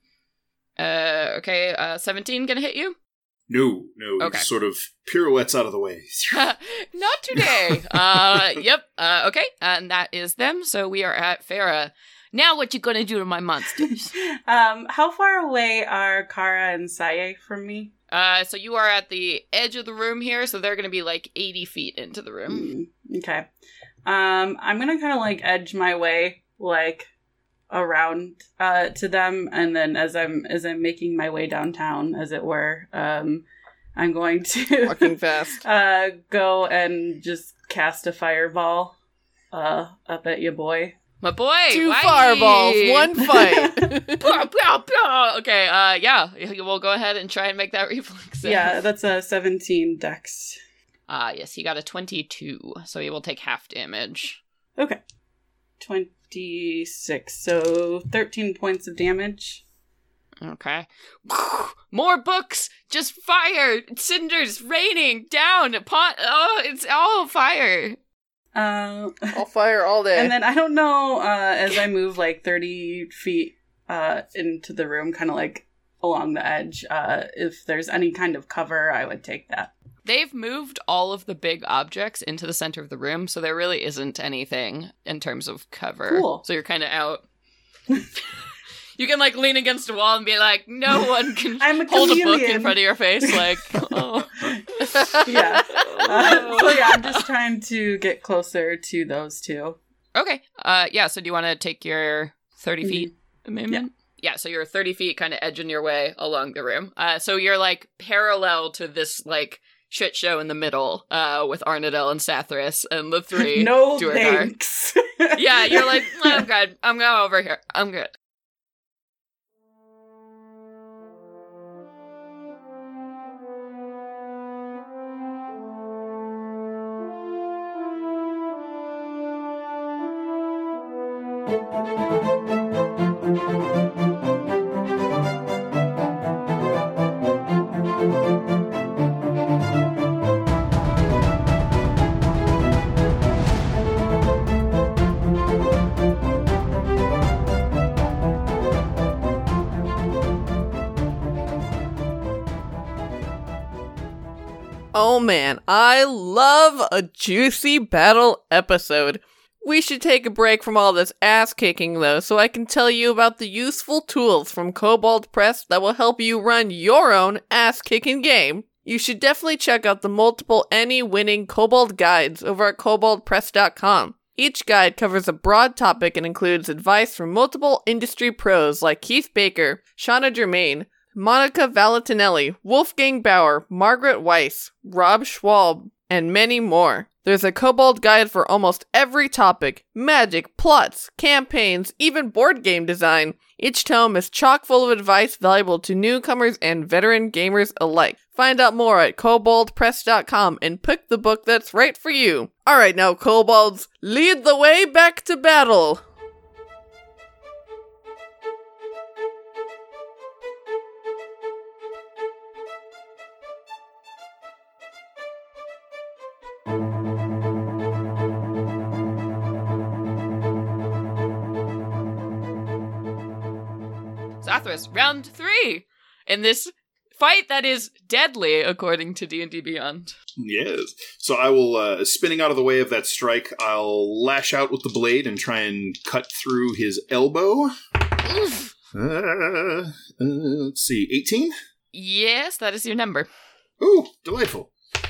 Uh, okay, uh, seventeen going to hit you? No, no. Okay. He sort of pirouettes out of the way. Not today. uh, yep. Uh, okay, and that is them. So we are at Farah. Now what you going to do to my monsters? Um, how far away are Kara and Saye from me? Uh, so you are at the edge of the room here, so they're going to be like eighty feet into the room. Mm, okay. Um, I'm gonna kind of like edge my way like around uh to them, and then as I'm as I'm making my way downtown, as it were, um, I'm going to Walking fast. uh go and just cast a fireball uh up at your boy. My boy! Two why? fireballs, one fight. Pow, pow, pow. Okay, uh, yeah, we'll go ahead and try and make that reflex save. Yeah, that's a seventeen dex. Ah, yes, he got a twenty-two, so he will take half damage. Okay. twenty-six, so thirteen points of damage. Okay. More books! Just fire! Cinders raining down upon. Oh, it's all fire! Uh, I'll fire all day. and then I don't know, uh, as I move like thirty feet uh, into the room, kind of like along the edge, uh, if there's any kind of cover, I would take that. They've moved all of the big objects into the center of the room, so there really isn't anything in terms of cover. Cool. So you're kind of out. You can, like, lean against a wall and be like, no one can I'm a hold a book in chameleon. front of your face, like, oh. Yeah. Uh, so yeah, I'm just trying to get closer to those two. Okay. Uh, yeah, so do you want to take your thirty feet Mm-hmm. movement? Yeah. yeah, so you're thirty feet kind of edging your way along the room. Uh, so you're, like, parallel to this, like, shit show in the middle uh, with Arnadel and Sathras and the three. No Duergar. thanks. Yeah, you're like, oh, I'm good. I'm going over here. I'm good. Oh man, I love a juicy battle episode. We should take a break from all this ass-kicking though, so I can tell you about the useful tools from Kobold Press that will help you run your own ass-kicking game. You should definitely check out the multiple any-winning Kobold guides over at kobold press dot com. Each guide covers a broad topic and includes advice from multiple industry pros like Keith Baker, Shauna Germain, Monica Valatinelli, Wolfgang Bauer, Margaret Weiss, Rob Schwab, and many more. There's a Kobold guide for almost every topic: magic, plots, campaigns, even board game design. Each tome is chock full of advice valuable to newcomers and veteran gamers alike. Find out more at kobold press dot com and pick the book that's right for you. Alright now, Kobolds, lead the way back to battle! Sathras, round three! In this fight that is deadly, according to D and D Beyond. Yes. So I will, uh, spinning out of the way of that strike, I'll lash out with the blade and try and cut through his elbow. Oof. Uh, uh, let's see, eighteen? Yes, that is your number. Ooh, delightful.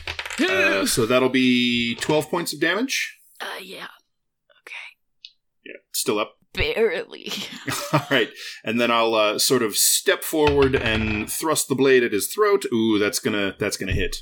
Uh, so that'll be twelve points of damage. Uh, yeah. Okay. Yeah, still up. Barely. All right. And then I'll uh, sort of step forward and thrust the blade at his throat. Ooh, that's gonna that's gonna hit.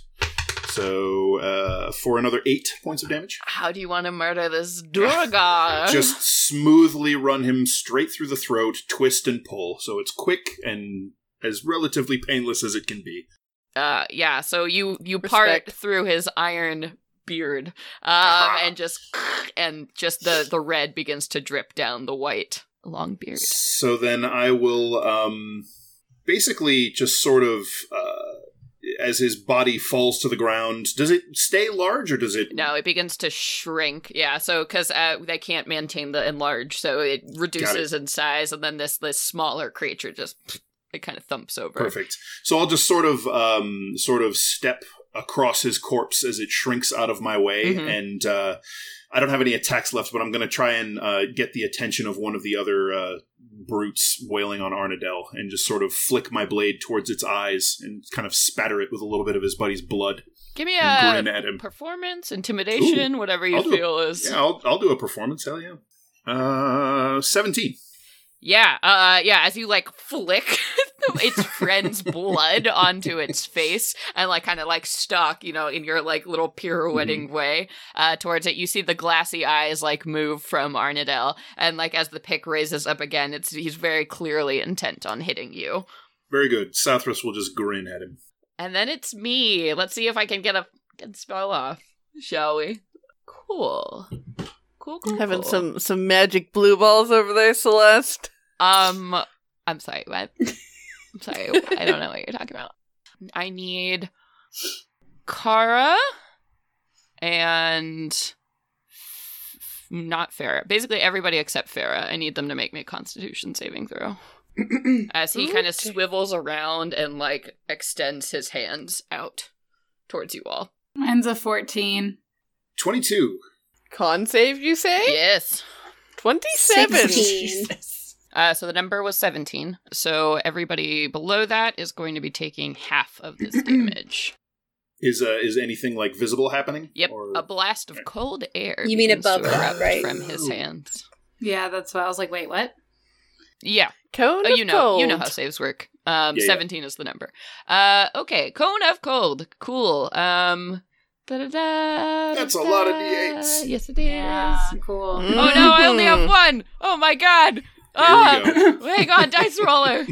So uh, for another eight points of damage. How do you want to murder this Duergar? Just smoothly run him straight through the throat, twist and pull. So it's quick and as relatively painless as it can be. Uh, yeah, so you, you part Respect. through his iron beard, um, and just, and just the, the red begins to drip down the white long beard. So then I will um, basically just sort of, uh, as his body falls to the ground, does it stay large or does it... No, it begins to shrink, yeah, so, because uh, they can't maintain the enlarge, so it reduces in size, and then this, this smaller creature just... It kind of thumps over. Perfect. So I'll just sort of, um, sort of step across his corpse as it shrinks out of my way, Mhm. and uh, I don't have any attacks left, but I'm going to try and uh, get the attention of one of the other uh, brutes wailing on Arnadel, and just sort of flick my blade towards its eyes and kind of spatter it with a little bit of his buddy's blood. Give me And a grin at him. performance, intimidation, Ooh, whatever you I'll do feel is. Yeah, I'll I'll do a performance. Hell yeah. Uh, seventeen. Yeah, uh, yeah, as you, like, flick its friend's blood onto its face and, like, kind of, like, stalk, you know, in your, like, little pirouetting Mm-hmm. way uh, towards it, you see the glassy eyes, like, move from Arnadel, and, like, as the pick raises up again, it's he's very clearly intent on hitting you. Very good. Sathras will just grin at him. And then it's me. Let's see if I can get a good spell off, shall we? Cool. Cool, cool, Having cool. some, some magic blue balls over there, Celeste. Um, I'm sorry, what? Sorry, I don't know what you're talking about. I need Kara and f- not Farah. Basically, everybody except Farah. I need them to make me a Constitution saving throw. As he kind of swivels around and, like, extends his hands out towards you all. Mine's a fourteen. twenty-two. Con save, you say? Yes. twenty-seven. sixteen. Uh, so the number was seventeen. So everybody below that is going to be taking half of this damage. Is uh, is anything like visible happening? Yep, Or- a blast of cold air. You mean begins to above that, erupt right? From his hands. Yeah, that's why I was like, wait, what? Yeah, Cone oh, of you know, you know cold. how saves work. Um, Yeah, yeah. seventeen is the number. Uh, okay, cone of cold. Cool. Um, da-da-da, That's a lot of da-da. D eights. Yes, it is. Yeah, cool. Mm. Oh no, I only have one. Oh my god. Ah, hang on, dice roller.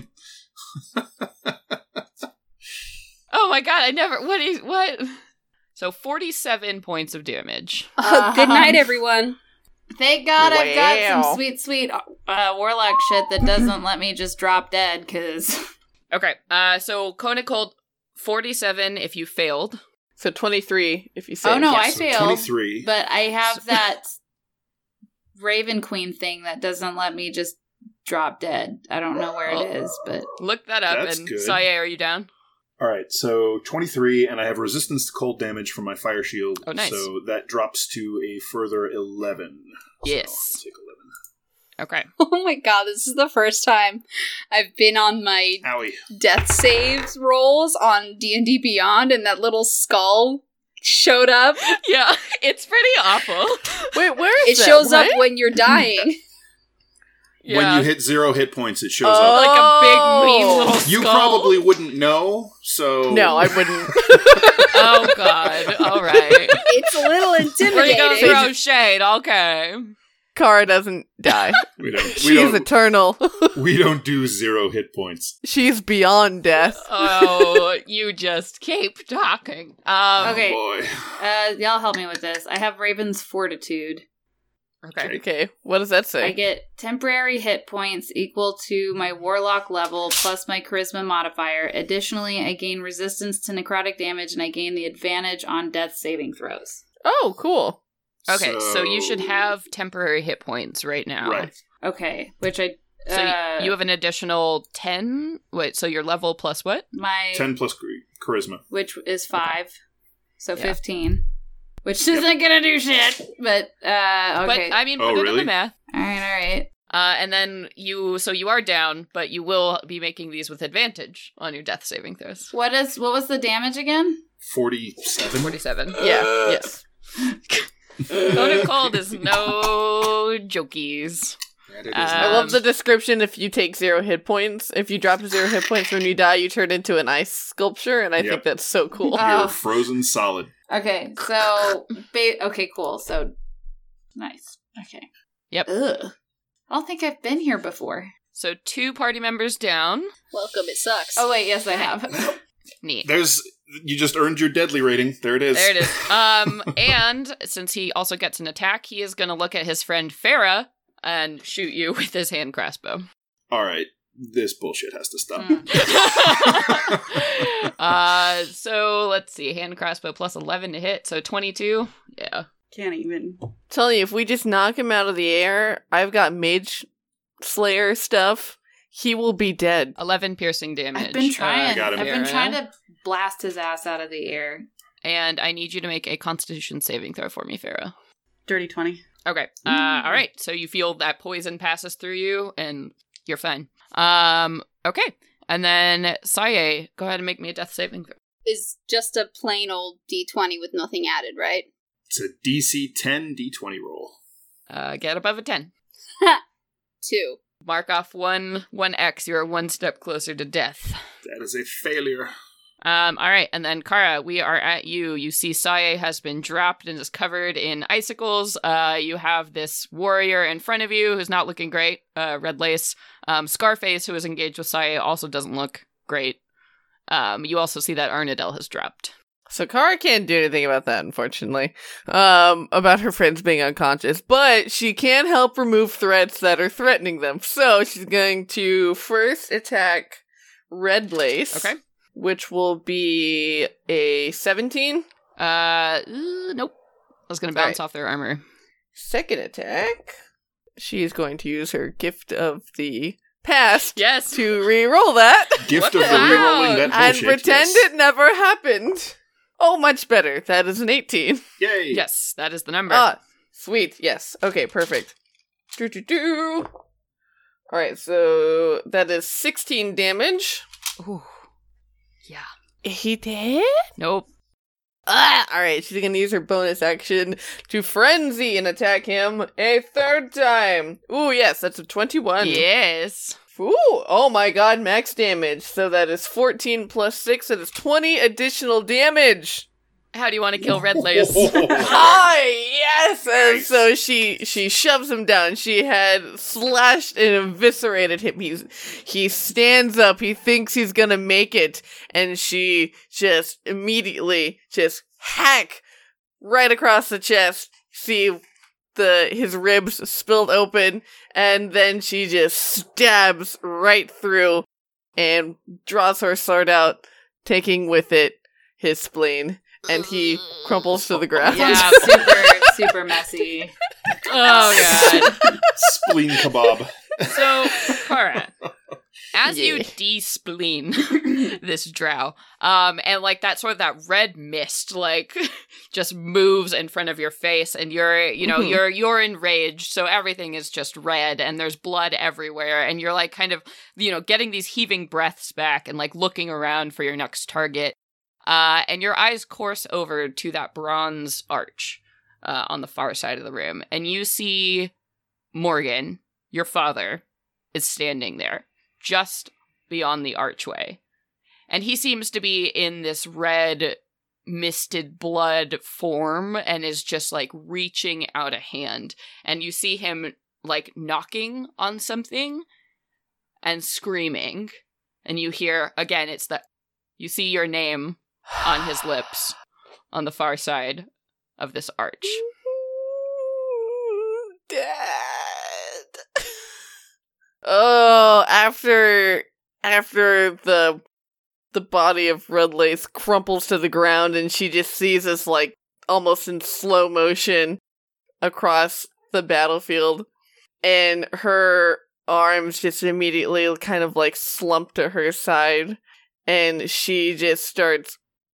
Oh my god, I never. What is what? So forty-seven points of damage. Uh, good night, everyone. Thank God I've got Wow. some sweet, sweet uh, warlock shit that doesn't let me just drop dead, because... Okay, uh, so cone of cold, forty-seven if you failed. So twenty-three if you say. Oh no, yes, I so failed. twenty-three. But I have that Raven Queen thing that doesn't let me just drop dead. I don't know where it is, but... Look that up. That's and good. Saye, are you down? All right, so twenty-three, and I have resistance to cold damage from my fire shield. Oh, nice. So that drops to a further eleven. So Yes. I'll take eleven. Okay. Oh my god, this is the first time I've been on my Owie. death saves rolls on D and D Beyond, and that little skull showed up. Yeah, it's pretty awful. Wait, where It is that? shows up What? when you're dying. Yeah. When you hit zero hit points, it shows Oh. up. Like a big, mean Oh. little skull. You probably wouldn't know, so... No, I wouldn't. Oh, God. All right. It's a little We're gonna intimidating. throw shade. Okay. Kara doesn't die. We don't, we, She's don't, eternal. we don't do zero hit points. She's beyond death. Oh, you just keep talking. Um, Okay. Oh boy. Uh, y'all help me with this. I have Raven's Fortitude. Okay. Okay, what does that say? I get temporary hit points equal to my warlock level plus my charisma modifier. Additionally, I gain resistance to necrotic damage and I gain the advantage on death saving throws. Oh, cool. Okay, so, you should have temporary hit points right now. Right. Okay, which I... So uh, you have an additional ten? Wait, so your level plus what? my... ten plus char- charisma. which is five. So Yeah. fifteen. Which isn't gonna do shit, but, uh, okay. But, I mean, Oh, put it in really? the math. Alright, alright. Uh, and then you, so you are down, but you will be making these with advantage on your death saving throws. What is, what was the damage again? forty-seven. forty-seven. Yeah, Uh, yes. Cone of Cold is no jokies. That it is Uh, I not. love the description. If you take zero hit points, if you drop zero hit points when you die, you turn into an ice sculpture, and I Yep. think that's so cool. Uh, You're frozen solid. Okay, so, ba- okay, cool, so, nice. Okay. Yep. Ugh. I don't think I've been here before. So two party members down. Welcome, it sucks. Oh, wait, yes, I have. Neat. There's you just earned your deadly rating. There it is. There it is. Um, and since he also gets an attack, he is going to look at his friend Farah and shoot you with his hand crossbow. All right, this bullshit has to stop. Mm. uh, so let's see, hand crossbow plus eleven to hit, so twenty-two. Yeah. Can't even. telling you, if we just knock him out of the air, I've got Mage Slayer stuff. He will be dead. eleven piercing damage. I've been trying. uh, got him. I've been Farah. trying to blast his ass out of the air. And I need you to make a Constitution saving throw for me, Farah. Dirty twenty. Okay. Uh, all right. So you feel that poison passes through you, and you're fine. Um. Okay. And then Saye, go ahead and make me a death saving throw. Is just a plain old D twenty with nothing added, right? It's a D C ten D twenty roll. Uh, get above a ten. Two. Mark off one one X. You're one step closer to death. That is a failure. Um. All right. And then Kara, we are at you. You see, Saye has been dropped and is covered in icicles. Uh. You have this warrior in front of you who's not looking great. Uh. Red Lace. Um. Scarface, who is engaged with Saye, also doesn't look great. Um. You also see that Arnadel has dropped. So Kara can't do anything about that, unfortunately, um, about her friends being unconscious, but she can help remove threats that are threatening them. So she's going to first attack Red Lace. Okay. Which will be a seventeen. Uh, uh nope. I was going to bounce All right. off their armor. Second attack. She's going to use her gift of the past Yes. to re-roll that. Gift What of the the rerolling that and bullshit. pretend yes. it never happened. Oh, much better. That is an eighteen. Yay! Yes, that is the number. Ah, sweet. Yes. Okay, perfect. Do do do. All right, so that is sixteen damage. Ooh. Yeah. He did? Nope. Ah! All right, she's gonna use her bonus action to frenzy and attack him a third time. Ooh, yes, that's a twenty-one. Yes. Ooh, oh my god, max damage. So that is fourteen plus six, that is twenty additional damage. How do you want to kill Red Lace? Ah, yes! And so she she shoves him down. She had slashed and eviscerated him. He's, he stands up. He thinks he's gonna make it. And she just immediately just hack right across the chest. See the his ribs spilled open. And then she just stabs right through and draws her sword out, taking with it his spleen. And he crumples to the ground. Yeah, super, super messy. Oh, God. Spleen kebab. So, Kara, as you Yeah. de-spleen this drow, um, and like that sort of that red mist, like, just moves in front of your face, and you're, you know, Mhm. you're you're enraged, so everything is just red, and there's blood everywhere, and you're like kind of, you know, getting these heaving breaths back, and like looking around for your next target. Uh, and your eyes course over to that bronze arch uh, on the far side of the room. And you see Morgan, your father, is standing there just beyond the archway. And he seems to be in this red, misted blood form and is just like reaching out a hand. And you see him like knocking on something and screaming. And you hear, again, it's the, you see your name on his lips on the far side of this arch. Dad. Oh, after after the the body of Red Lace crumples to the ground and she just sees us like almost in slow motion across the battlefield, and her arms just immediately kind of like slump to her side, and she just starts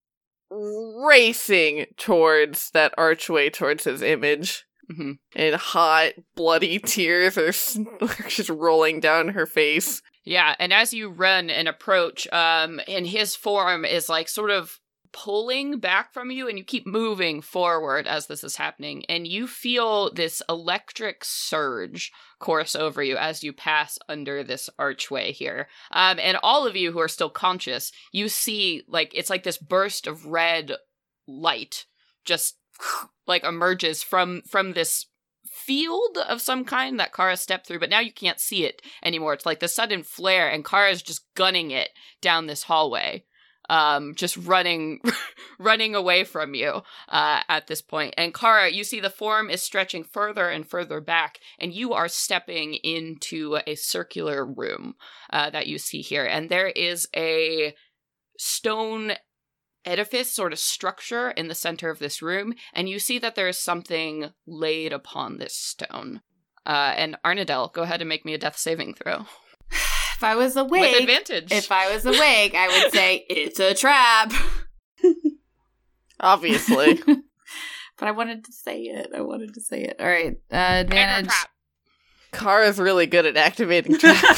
racing towards that archway, towards his image. Mm-hmm. And hot, bloody tears are s- just rolling down her face. Yeah, and as you run and approach, um, and his form is like sort of pulling back from you, and you keep moving forward as this is happening, and you feel this electric surge course over you as you pass under this archway here. Um, and all of you who are still conscious, you see, like, it's like this burst of red light just, like, emerges from, from this field of some kind that Kara stepped through, but now you can't see it anymore. It's like the sudden flare, and Kara's just gunning it down this hallway. Um, just running, running away from you, uh, at this point. And Kara, you see the form is stretching further and further back, and you are stepping into a circular room, uh, that you see here. And there is a stone edifice, sort of structure in the center of this room, and you see that there is something laid upon this stone. Uh, and Arnadel, go ahead and make me a death saving throw. If I was awake, With advantage. if I was awake, I would say it's a trap. Obviously. But I wanted to say it. I wanted to say it. All right, uh, advantage. Trap. Kara's really good at activating traps.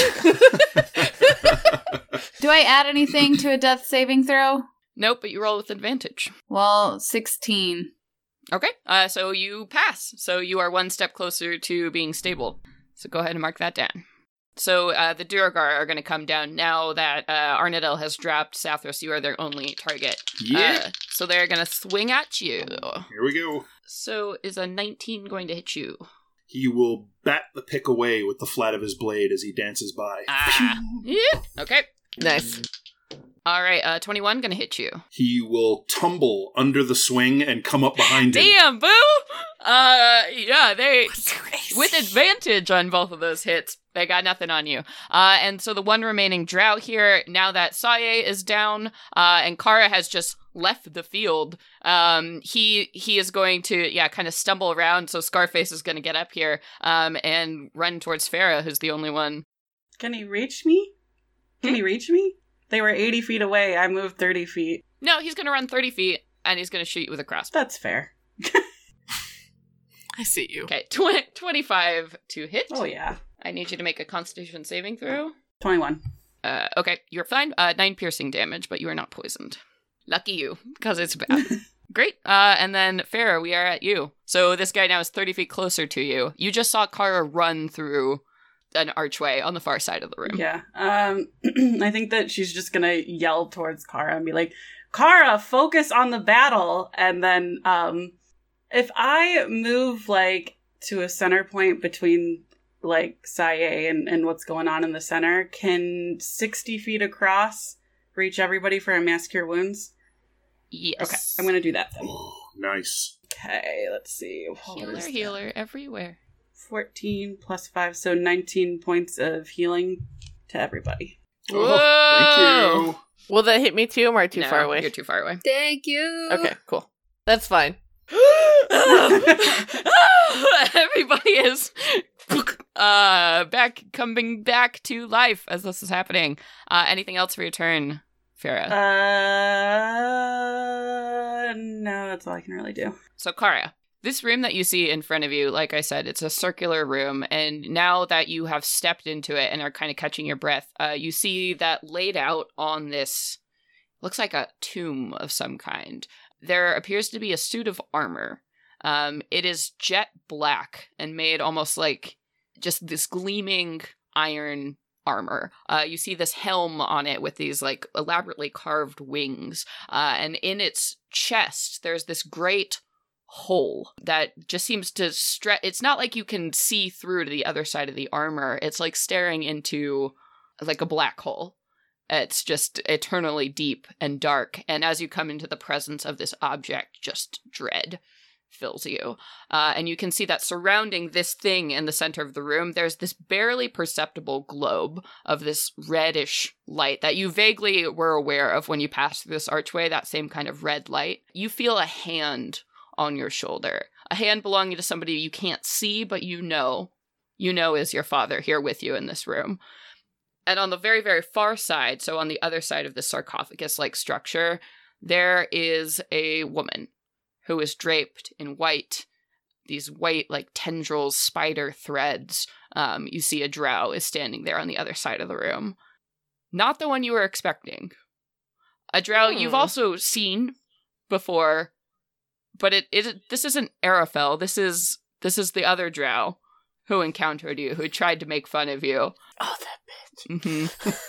Do I add anything to a death saving throw? Nope, but you roll with advantage. Well, sixteen. Okay, uh, so you pass. So you are one step closer to being stable. So go ahead and mark that down. So uh, the Duergar are going to come down now that uh, Arnadel has dropped Sathras. You are their only target. Yeah. Uh, so they're going to swing at you. Here we go. So is a nineteen going to hit you? He will bat the pick away with the flat of his blade as he dances by. Ah, yeah. Okay. Nice. All right. Uh, twenty-one going to hit you. He will tumble under the swing and come up behind him. Damn, boo! Uh, yeah, they with advantage on both of those hits. They got nothing on you. Uh, and so the one remaining drow here, now that Saye is down, uh, and Kara has just left the field, um, he he is going to, yeah, kind of stumble around, so Scarface is going to get up here, um, and run towards Farah, who's the only one. Can he reach me? Can Hmm? he reach me? They were eighty feet away. I moved thirty feet. No, he's going to run thirty feet, and he's going to shoot you with a crossbow. That's fair. I see you. Okay, tw- twenty-five to hit. Oh, yeah. I need you to make a Constitution saving throw. twenty-one. Uh, okay, you're fine. Uh, nine piercing damage, but you are not poisoned. Lucky you, because it's bad. Great. Uh, and then Farah, we are at you. So this guy now is thirty feet closer to you. You just saw Kara run through an archway on the far side of the room. Yeah. Um, I think that she's just gonna yell towards Kara and be like, Kara, focus on the battle. And then, um, if I move, like, to a center point between, like, Saye and, and what's going on in the center, can sixty feet across reach everybody for a Mass Cure Wounds? Yes. Okay, I'm gonna do that then. Oh, nice. Okay, let's see. What Healer, is that? healer, everywhere. fourteen plus five, so nineteen points of healing to everybody. Oh, thank you. Will that hit me too, or am I too No, far away? You're too far away. Thank you. Okay, cool. That's fine. Everybody is uh back coming back to life as this is happening. Uh anything else for your turn, Farah? Uh, no, that's all I can really do. So Kara, this room that you see in front of you, like I said, it's a circular room, and now that you have stepped into it and are kind of catching your breath, uh you see that laid out on this looks like a tomb of some kind. There appears to be a suit of armor. Um, it is jet black and made almost like just this gleaming iron armor. Uh, you see this helm on it with these like elaborately carved wings. Uh, and in its chest, there's this great hole that just seems to stretch. It's not like you can see through to the other side of the armor. It's like staring into like a black hole. It's just eternally deep and dark, and as you come into the presence of this object, just dread fills you. Uh, and you can see that surrounding this thing in the center of the room, there's this barely perceptible globe of this reddish light that you vaguely were aware of when you passed through this archway, that same kind of red light. You feel a hand on your shoulder, a hand belonging to somebody you can't see, but you know, you know is your father here with you in this room. And on the very, very far side, so on the other side of the sarcophagus-like structure, there is a woman who is draped in white, these white, like, tendrils, spider threads. Um, you see a drow is standing there on the other side of the room. Not the one you were expecting. A drow Hmm. you've also seen before, but it, it this isn't Arafel. This is this is the other drow who encountered you, who tried to make fun of you. Oh, that bitch. Mm-hmm.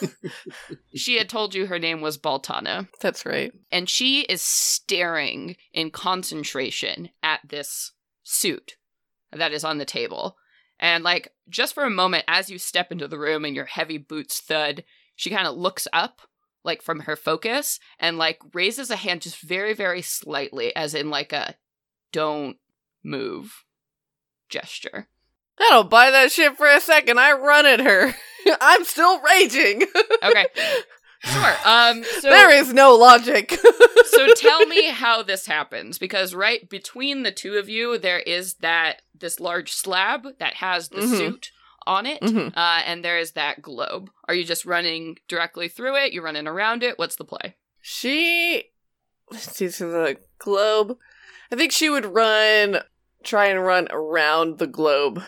She had told you her name was Baltana, That's right. and she is staring in concentration at this suit that is on the table. And, like, just for a moment, as you step into the room and your heavy boots thud, she kind of looks up, like, from her focus, and, like, raises a hand just very, very slightly, as in, like, a don't move gesture. I don't buy that shit for a second. I run at her. I'm still raging. Okay. Sure. Um, so there is no logic. So tell me how this happens, because right between the two of you, there is that this large slab that has the Mhm. suit on it, Mhm. uh, and there is that globe. Are you just running directly through it? You running around it? What's the play? She, let's see, so the globe. I think she would run, try and run around the globe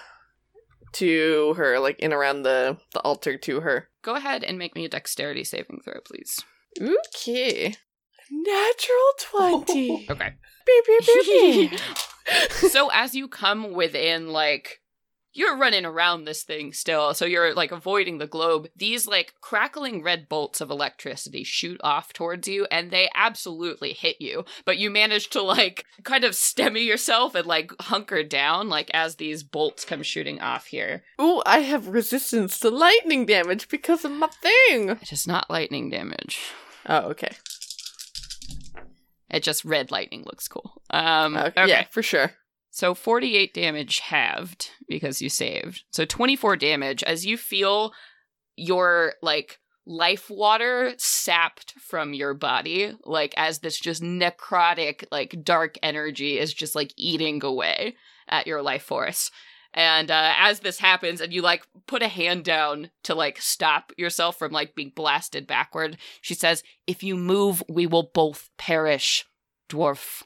to her, like in around the, the altar to her. Go ahead and make me a dexterity saving throw, please. Okay. Natural twenty. Okay. Beep, beep, beep, beep. So as you come within, like, you're running around this thing still, so you're, like, avoiding the globe. These, like, crackling red bolts of electricity shoot off towards you, and they absolutely hit you. But you manage to, like, kind of stemmy yourself and, like, hunker down, like, as these bolts come shooting off here. Ooh, I have resistance to lightning damage because of my thing. It is not lightning damage. Oh, okay. It just red lightning looks cool. Um, okay. okay. Yeah, for sure. So forty-eight damage halved because you saved. So twenty-four damage as you feel your, like, life water sapped from your body, like, as this just necrotic, like, dark energy is just, like, eating away at your life force. And uh, as this happens, and you, like, put a hand down to, like, stop yourself from, like, being blasted backward, she says, "If you move, we will both perish, dwarf."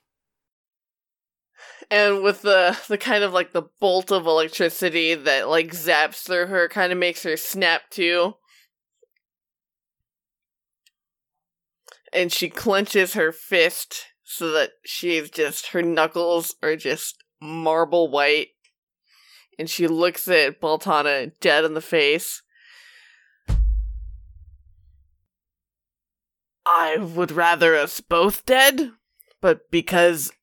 And with the, the kind of, like, the bolt of electricity that, like, zaps through her, kind of makes her snap too. And she clenches her fist so that she's just, her knuckles are just marble white. And she looks at Baltana dead in the face. "I would rather us both dead, but because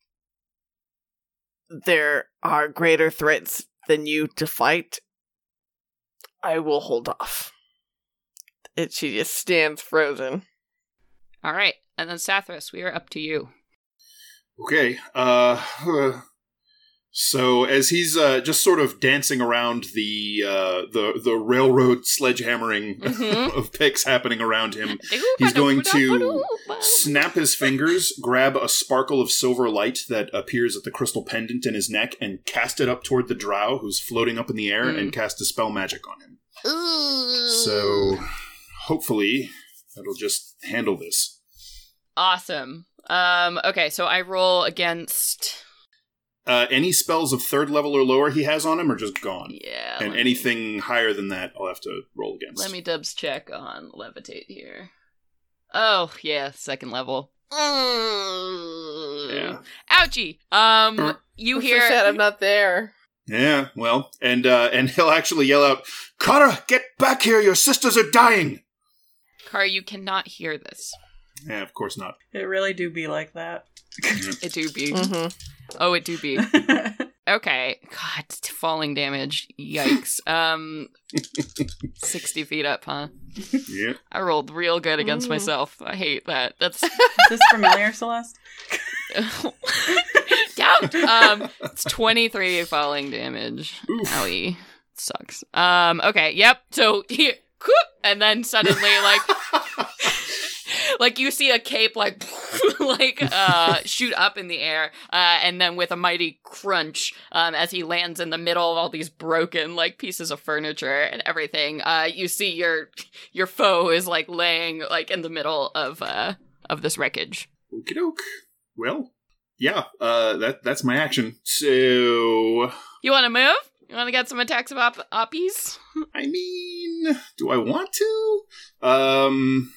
there are greater threats than you to fight, I will hold off." And she just stands frozen. All right. And then Sathras, we are up to you. Okay. Uh, uh, so as he's uh, just sort of dancing around the uh, the the railroad sledgehammering Mhm. of picks happening around him, he's going to snap his fingers, grab a sparkle of silver light that appears at the crystal pendant in his neck, and cast it up toward the drow who's floating up in the air, Mm. and cast a spell magic on him. Ooh. So hopefully that'll just handle this. Awesome. Um, okay, so I roll against... Uh, any spells of third level or lower he has on him are just gone. Yeah. And let me- anything higher than that, I'll have to roll against. Let me dubs check on Levitate here. Oh, yeah, second level. Yeah. Ouchie! Um, Uh, you I'm so hear... sad I'm not there. Yeah, well, and uh, and he'll actually yell out, "Kara, get back here! Your sisters are dying!" Kara, you cannot hear this. Yeah, of course not. It really do be like that. It do be. Mm-hmm. Oh, it do be. Okay. God, t- falling damage. Yikes. Um, sixty feet up, huh? Yeah. I rolled real good against Mm. myself. I hate that. That's... Is this familiar, Celeste? Doubt. Um, it's twenty-three falling damage. Oof. Owie. Sucks. Um, okay, yep. So here, and then suddenly, like, like you see a cape, like, like, uh, shoot up in the air, uh, and then with a mighty crunch, um, as he lands in the middle of all these broken, like, pieces of furniture and everything, uh, you see your, your foe is, like, laying, like, in the middle of, uh, of this wreckage. Okie doke. Well, yeah, uh, that that's my action. So, You want to move? You want to get some attacks of op- oppies? I mean, do I want to? Um,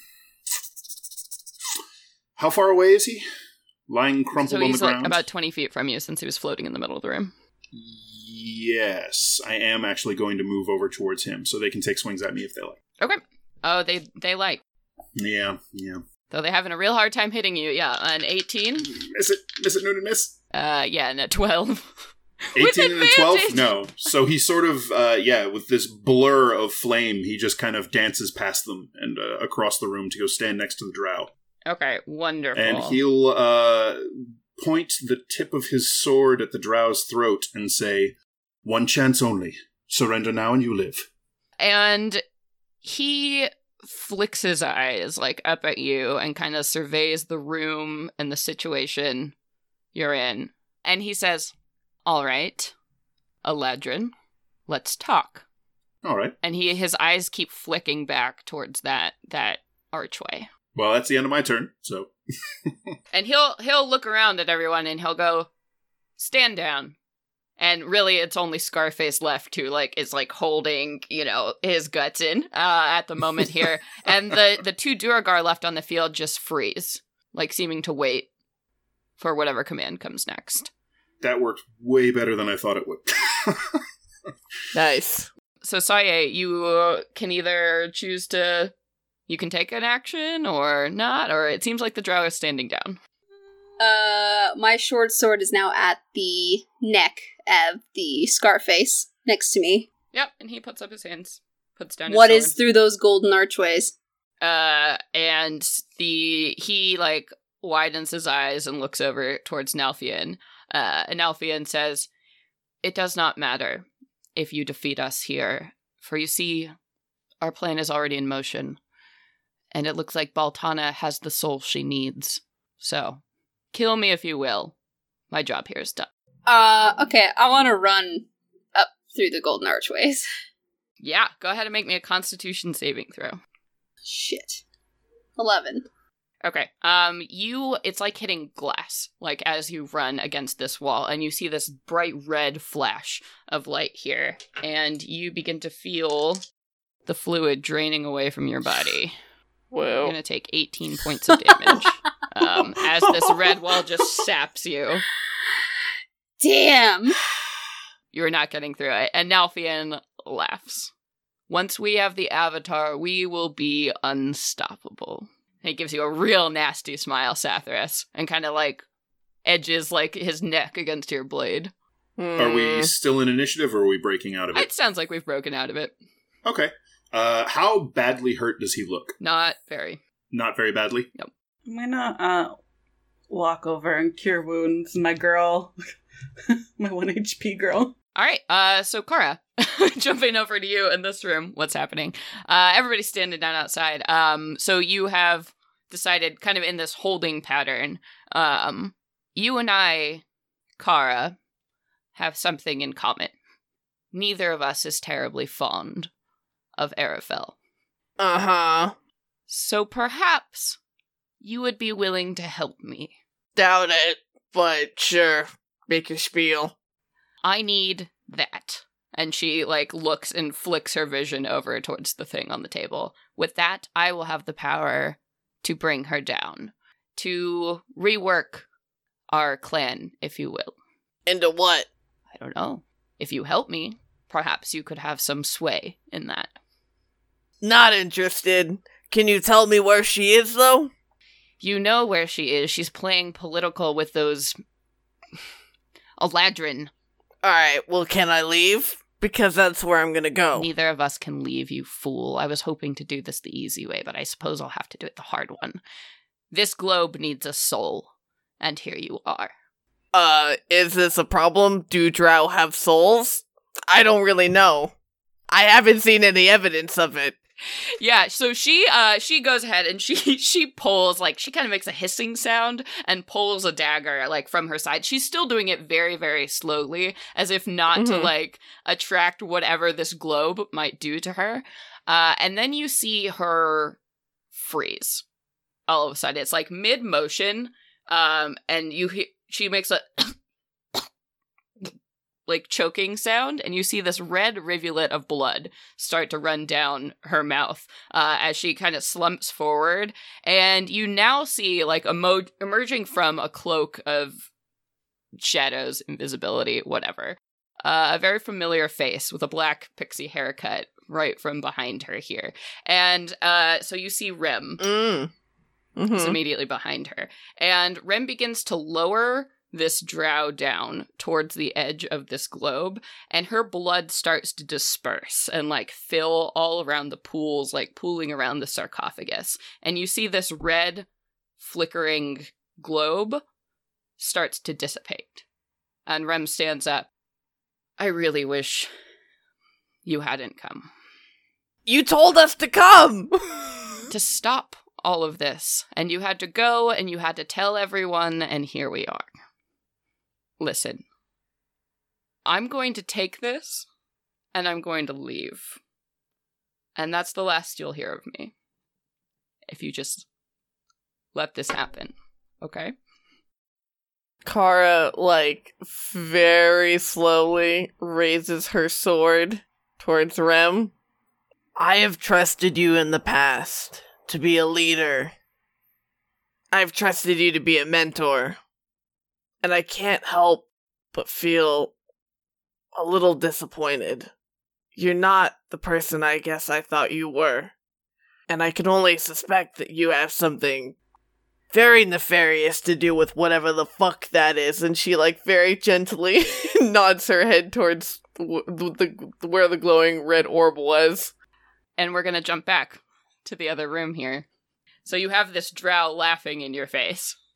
how far away is he? Lying crumpled So on the he's like ground? about twenty feet from you since he was floating in the middle of the room. Yes, I am actually going to move over towards him so they can take swings at me if they like. Okay. Oh, they they like. Yeah, yeah. Though they're having a real hard time hitting you. Yeah, an eighteen. Miss it, miss it, Noonan, miss. Uh, yeah, and a twelve. With eighteen and a twelve? advantage! No. So he sort of, uh, yeah, with this blur of flame, he just kind of dances past them and uh, across the room to go stand next to the drow. Okay, wonderful. And he'll uh, point the tip of his sword at the drow's throat and say, "One chance only. Surrender now and you live." And he flicks his eyes, like, up at you and kind of surveys the room and the situation you're in. And he says, "All right, Eladrin, let's talk." All right. And he his eyes keep flicking back towards that that archway. Well, that's the end of my turn, so... And he'll he'll look around at everyone and he'll go, "Stand down." And really, it's only Scarface left who, like, is, like, holding, you know, his guts in uh, at the moment here. And the, the two Duragar left on the field just freeze, like, seeming to wait for whatever command comes next. That worked way better than I thought it would. Nice. So, Saye, you uh, can either choose to... You can take an action or not, or it seems like the drow is standing down. Uh, my short sword is now at the neck of the Scarface next to me. Yep, and he puts up his hands, puts down What his is sword. through those golden archways? Uh, and the he like widens his eyes and looks over towards Nalfian. Uh, and Alfian says, "It does not matter if you defeat us here, for you see, our plan is already in motion, and it looks like Baltana has the soul she needs. So, kill me if you will. My job here is done." Uh, okay, I want to run up through the golden archways. Yeah, go ahead and make me a Constitution saving throw. Shit. eleven. Okay, um, you, it's like hitting glass, like, as you run against this wall, and you see this bright red flash of light here, and you begin to feel the fluid draining away from your body. Whoa. You're gonna take eighteen points of damage, um, as this red wall just saps you. Damn! You're not getting through it, and Nalfian laughs. "Once we have the Avatar, we will be unstoppable." And he gives you a real nasty smile, Sathras, and kind of, like, edges, like, his neck against your blade. Are we still in initiative, or are we breaking out of it? It sounds like we've broken out of it. Okay. Uh, how badly hurt does he look? Not very. Not very badly? Nope. I'm gonna uh, walk over and cure wounds, my girl. My one H P girl. All right, uh, so Kara, jumping over to you in this room, what's happening? Uh, everybody's standing down outside. Um, so you have decided, kind of in this holding pattern, um, you and I, Kara, have something in common. Neither of us is terribly fond of Arafel. Uh-huh. So perhaps you would be willing to help me. Doubt it, but sure. Make your spiel. I need that. And she, like, looks and flicks her vision over towards the thing on the table. With that, I will have the power to bring her down. To rework our clan, if you will. Into what? I don't know. If you help me, perhaps you could have some sway in that. Not interested. Can you tell me where she is, though? You know where she is. She's playing political with those... Eladrin. Alright, well, can I leave? Because that's where I'm gonna go. Neither of us can leave, you fool. I was hoping to do this the easy way, but I suppose I'll have to do it the hard one. This globe needs a soul, and here you are. Uh, is this a problem? Do drow have souls? I don't really know. I haven't seen any evidence of it. Yeah, so she uh she goes ahead and she she pulls, like, she kind of makes a hissing sound and pulls a dagger, like, from her side. She's still doing it very, very slowly, as if not mm-hmm. to, like, attract whatever this globe might do to her. Uh, and then you see her freeze. All of a sudden, it's like mid-motion, um, and you he- she makes a like choking sound, and you see this red rivulet of blood start to run down her mouth uh, as she kind of slumps forward, and you now see, like, emo- emerging from a cloak of shadows, invisibility, whatever, uh, a very familiar face with a black pixie haircut right from behind her here. And uh, so you see Rem mm. mm-hmm. is immediately behind her, and Rem begins to lower this drow down towards the edge of this globe, and her blood starts to disperse and, like, fill all around the pools, like, pooling around the sarcophagus. And you see this red, flickering globe starts to dissipate. And Rem stands up. "I really wish you hadn't come." You told us to come! To stop all of this. And you had to go, and you had to tell everyone, and here we are. Listen, I'm going to take this, and I'm going to leave. And that's the last you'll hear of me. If you just let this happen, okay? Kara, like, very slowly raises her sword towards Rem. I have trusted you in the past to be a leader. I've trusted you to be a mentor. And I can't help but feel a little disappointed. You're not the person I guess I thought you were. And I can only suspect that you have something very nefarious to do with whatever the fuck that is. And she, like, very gently nods her head towards the, the, where the glowing red orb was. And we're gonna jump back to the other room here. So you have this drow laughing in your face.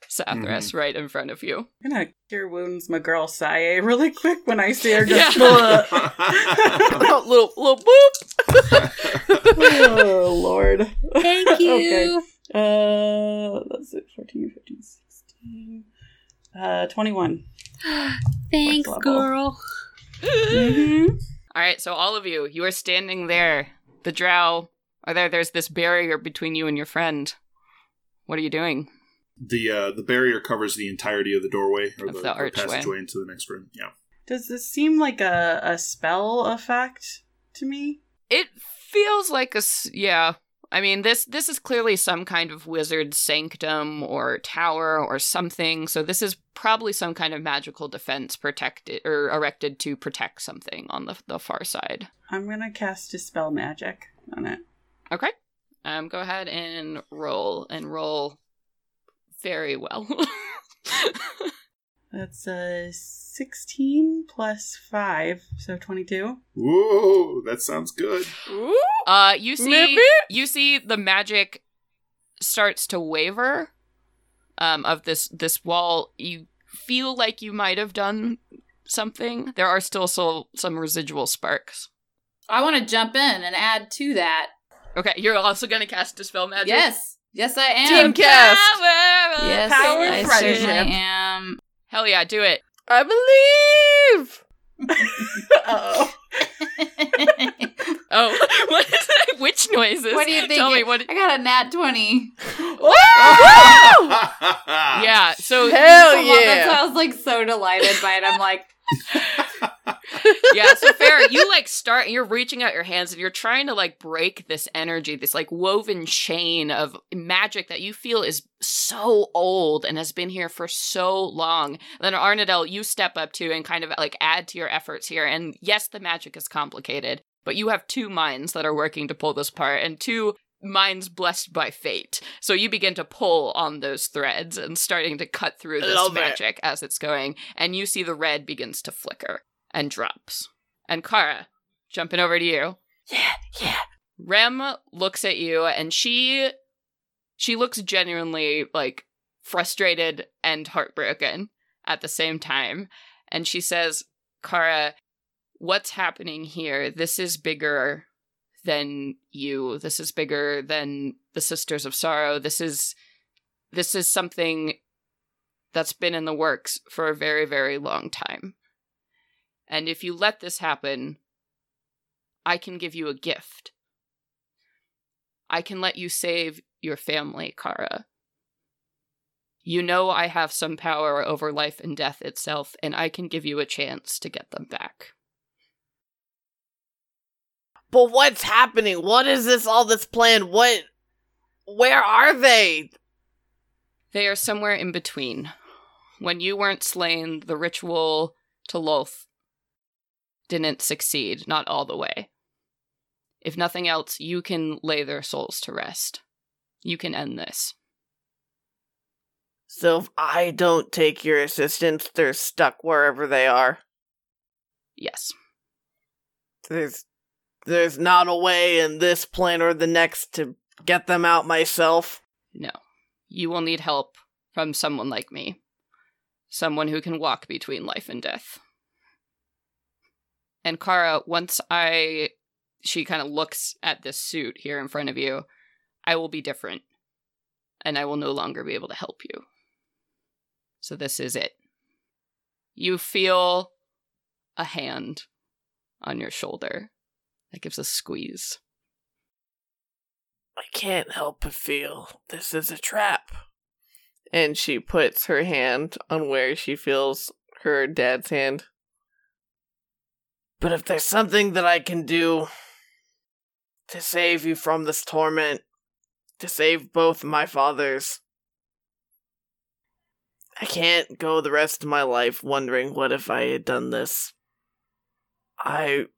Sathras right in front of you. I'm gonna cure wounds my girl Sae really quick when I see her just little little boop. Oh Lord. Thank you. Okay. Uh that's it. fourteen, fifteen, sixteen. Uh twenty-one. Thanks, level. girl. Mm-hmm. All right, so all of you, you are standing there. The drow are there. There's this barrier between you and your friend. What are you doing? The uh, the barrier covers the entirety of the doorway or Of the, the the archway. passageway into the next room. Yeah. Does this seem like a, a spell effect to me? It feels like a s- yeah. I mean, this this is clearly some kind of wizard sanctum or tower or something. So this is probably some kind of magical defense protected or erected to protect something on the the far side. I'm gonna cast Dispel Magic on it. Okay. Um, go ahead and roll and roll very well. That's a sixteen plus five, so twenty-two. Whoa, that sounds good. Ooh, uh, you see, maybe? you see the magic starts to waver. Um, of this this wall, you feel like you might have done something. There are still so, some residual sparks. I want to jump in and add to that. Okay, you're also going to cast Dispel Magic? Yes. Yes, I am. Team cast. Power! Yes, Power I friendship. certainly am. Hell yeah, do it. I believe. Uh-oh. Oh, what is that? Which noises? What do you think? Tell me what. I got a nat twenty. Yeah, so Hell Come on, that's yeah. why I was like so delighted by it. I'm like, yeah, so Farrah, you like start and you're reaching out your hands and you're trying to like break this energy, this like woven chain of magic that you feel is so old and has been here for so long. Then Arnadel, you step up to and kind of like add to your efforts here. And yes, the magic is complicated, but you have two minds that are working to pull this apart and two minds blessed by fate. So you begin to pull on those threads and starting to cut through this Love it. magic as it's going. And you see the red begins to flicker and drops. And Kara, jumping over to you. Yeah, yeah. Rem looks at you and she she looks genuinely like frustrated and heartbroken at the same time. And she says, Kara, what's happening here? This is bigger than you. This is bigger than the Sisters of Sorrow. This is this is something that's been in the works for a very, very long time. And if you let this happen, I can give you a gift. I can let you save your family, Kara. You know I have some power over life and death itself, and I can give you a chance to get them back. But what's happening? What is this, all this plan? What, where are they? They are somewhere in between. When you weren't slain, the ritual to Lolth didn't succeed, not all the way. If nothing else, you can lay their souls to rest. You can end this. So if I don't take your assistance, they're stuck wherever they are. Yes. There's, there's not a way in this plan or the next to get them out myself. No. You will need help from someone like me. Someone who can walk between life and death. And Kara, once I... She kind of looks at this suit here in front of you. I will be different. And I will no longer be able to help you. So this is it. You feel a hand on your shoulder that gives a squeeze. I can't help but feel this is a trap. And she puts her hand on where she feels her dad's hand. But if there's something that I can do to save you from this torment, to save both my fathers, I can't go the rest of my life wondering what if I had done this. I...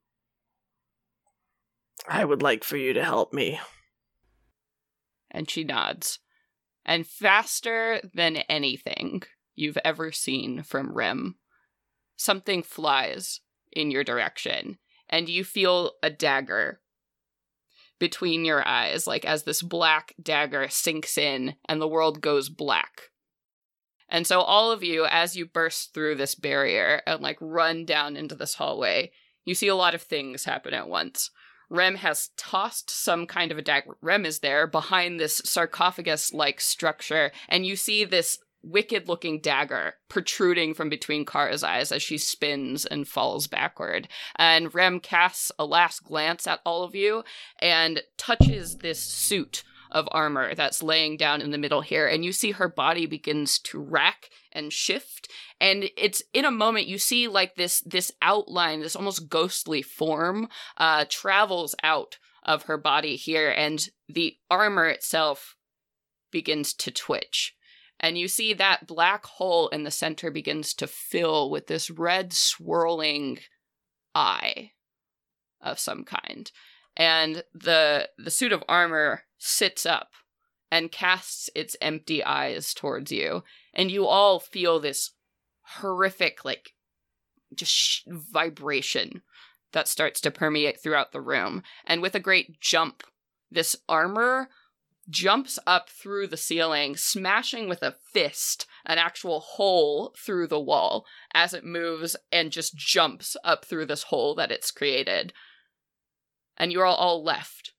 I would like for you to help me. And she nods. And faster than anything you've ever seen from Rem, something flies in your direction, and you feel a dagger between your eyes, like as this black dagger sinks in and the world goes black. And so all of you, as you burst through this barrier and like run down into this hallway, you see a lot of things happen at once. Rem has tossed some kind of a dagger. Rem is there behind this sarcophagus-like structure, and you see this wicked-looking dagger protruding from between Kara's eyes as she spins and falls backward. And Rem casts a last glance at all of you and touches this suit of armor that's laying down in the middle here, and you see her body begins to rack and shift, and it's in a moment you see like this this outline, this almost ghostly form uh travels out of her body here, and the armor itself begins to twitch, and you see that black hole in the center begins to fill with this red swirling eye of some kind. And the the suit of armor sits up and casts its empty eyes towards you. And you all feel this horrific, like, just sh- vibration that starts to permeate throughout the room. And with a great jump, this armor jumps up through the ceiling, smashing with a fist an actual hole through the wall as it moves and just jumps up through this hole that it's created. And you're all left.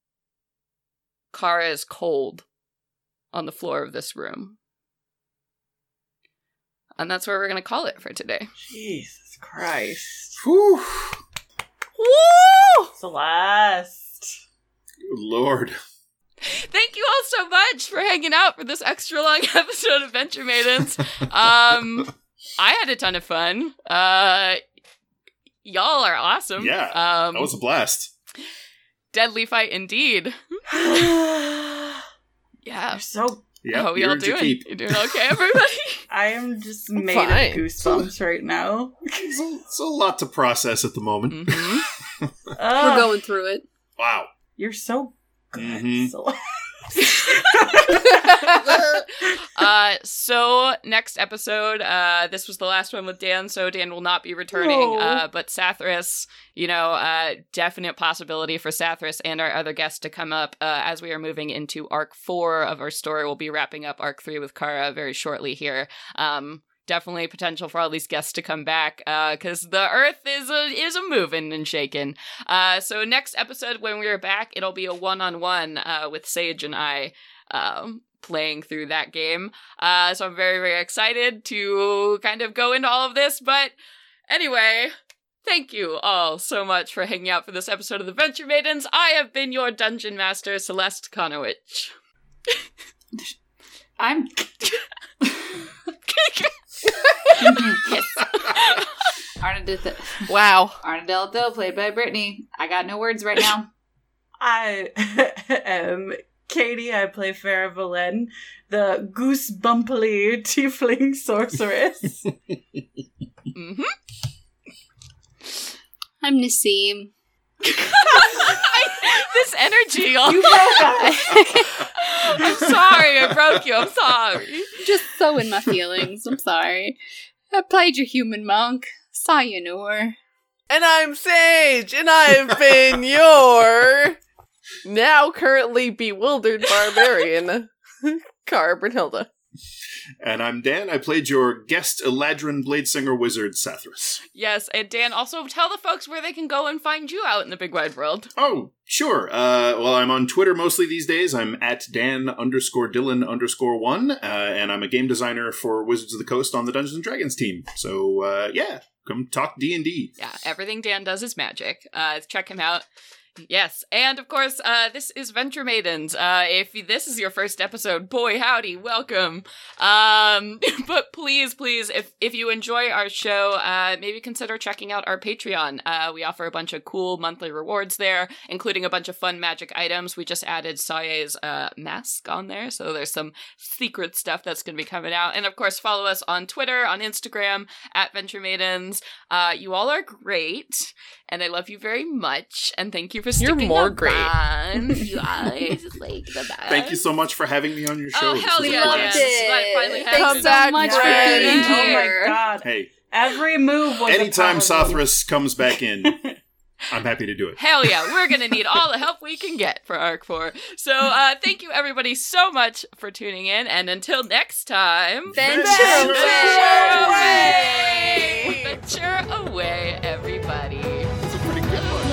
Kara is cold on the floor of this room. And that's where we're going to call it for today. Jesus Christ. Whew. Woo! Celeste. Good Lord. Thank you all so much for hanging out for this extra long episode of Venture Maidens. Um, I had a ton of fun. Uh, y'all are awesome. Yeah, um, that was a blast. Deadly fight indeed. Yeah. You're so... Yeah, How are y'all doing? Keep. You doing okay, everybody? I am just made Fine. of goosebumps right now. It's a, it's a lot to process at the moment. Mm-hmm. We're Ugh, going through it. Wow. you're so good. Mhm. Celeste. uh, so next episode, uh, this was the last one with Dan, so Dan will not be returning. No. Uh, but Sathras, you know, uh, definite possibility for Sathras and our other guests to come up uh, as we are moving into Arc four of our story. We'll be wrapping up Arc three with Kara very shortly here. Um, definitely potential for all these guests to come back because uh, the Earth is a is a moving and shaking. Uh, so next episode, when we're back, it'll be a one-on-one uh, with Sage and I. Um, playing through that game. Uh, so I'm very, very excited to kind of go into all of this. But anyway, thank you all so much for hanging out for this episode of the Venture Maidens. I have been your Dungeon Master, Celeste Konowich. I'm. Yes. Arnadith- Wow. Arnadillo, played by Brittany. I got no words right now. I am Katie. I play Farah Valen, the goosebumpily tiefling sorceress. Mm-hmm. I'm Nassim. I, this energy. All- You broke us. I'm sorry. I broke you. I'm sorry. Just so in my feelings. I'm sorry. I played your human monk. Sayonara. And I'm Sage, and I've been your now currently bewildered barbarian, Cara Brunhilde. And I'm Dan. I played your guest Eladrin Bladesinger wizard, Sathras. Yes, and Dan, also tell the folks where they can go and find you out in the big wide world. Oh, sure. Uh, well, I'm on Twitter mostly these days. I'm at Dan underscore Dylan underscore one, uh, and I'm a game designer for Wizards of the Coast on the Dungeons and Dragons team. So, uh, yeah, come talk D and D. Yeah, everything Dan does is magic. Uh, check him out. Yes, and of course, uh, this is Venture Maidens. Uh, if this is your first episode, boy howdy, welcome. Um, but please, please, if if you enjoy our show, uh, maybe consider checking out our Patreon. Uh, we offer a bunch of cool monthly rewards there, including a bunch of fun magic items. We just added Saye's uh, mask on there, so there's some secret stuff that's going to be coming out. And of course, follow us on Twitter, on Instagram, at Venture Maidens. Uh, you all are great, and I love you very much, and thank you for You're sticking more great. around. You guys like the best. Thank you so much for having me on your show. Oh, This hell was a yeah, blast. Dan. It's glad it finally Thanks happened. so back much for ready. being Oh here. my god. Hey, Every move was a anytime power move. Sathras comes back in, I'm happy to do it. Hell yeah, we're going to need all the help we can get for Arc four. So uh, thank you everybody so much for tuning in, and until next time, Venture Venture away! away! Venture away, everybody. It's a pretty good one.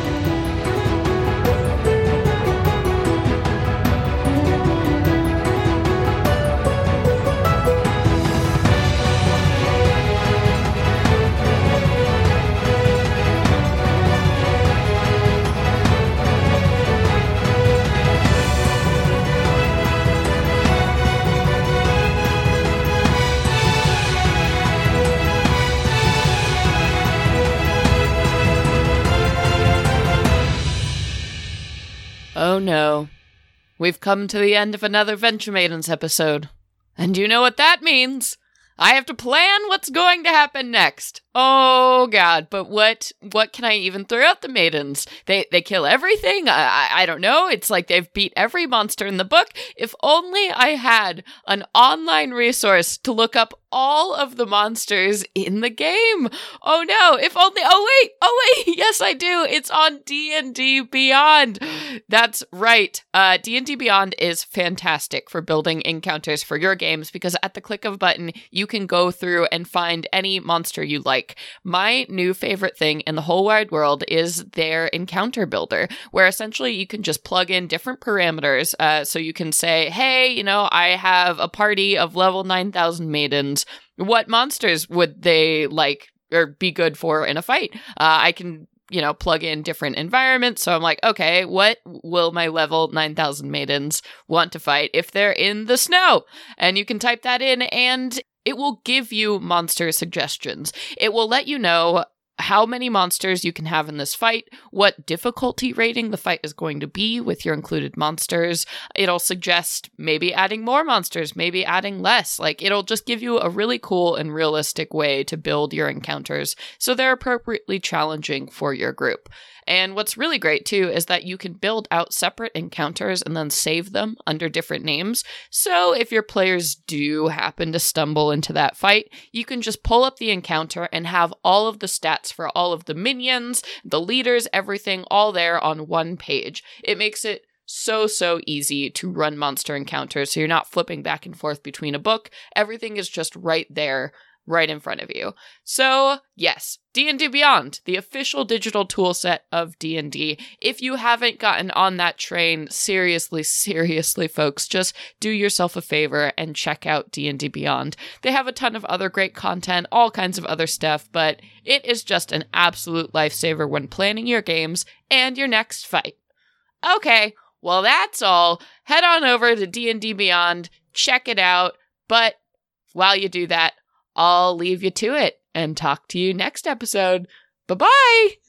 Oh no. We've come to the end of another Venture Maidens episode. And you know what that means? I have to plan what's going to happen next. Oh god, but what what can I even throw out the maidens? They they kill everything? I, I I don't know. It's like they've beat every monster in the book. If only I had an online resource to look up all of the monsters in the game. Oh no, if only Oh wait, oh wait, yes I do. It's on D and D Beyond. That's right. Uh D and D Beyond is fantastic for building encounters for your games because at the click of a button, you can go through and find any monster you like. My new favorite thing in the whole wide world is their encounter builder, where essentially you can just plug in different parameters. Uh, so you can say, hey, you know, I have a party of level nine thousand maidens. What monsters would they like or be good for in a fight? Uh, I can you know, plug in different environments. So I'm like, okay, what will my level nine thousand maidens want to fight if they're in the snow? And you can type that in and it will give you monster suggestions. It will let you know how many monsters you can have in this fight, what difficulty rating the fight is going to be with your included monsters. It'll suggest maybe adding more monsters, maybe adding less. Like, it'll just give you a really cool and realistic way to build your encounters so they're appropriately challenging for your group. And what's really great, too, is that you can build out separate encounters and then save them under different names. So if your players do happen to stumble into that fight, you can just pull up the encounter and have all of the stats for all of the minions, the leaders, everything all there on one page. It makes it so, so easy to run monster encounters, so you're not flipping back and forth between a book. Everything is just right there, right in front of you. So, yes, D and D Beyond, the official digital toolset of D and D. If you haven't gotten on that train, seriously, seriously, folks, just do yourself a favor and check out D and D Beyond. They have a ton of other great content, all kinds of other stuff, but it is just an absolute lifesaver when planning your games and your next fight. Okay, well, that's all. Head on over to D and D Beyond, check it out, but while you do that, I'll leave you to it and talk to you next episode. Bye-bye!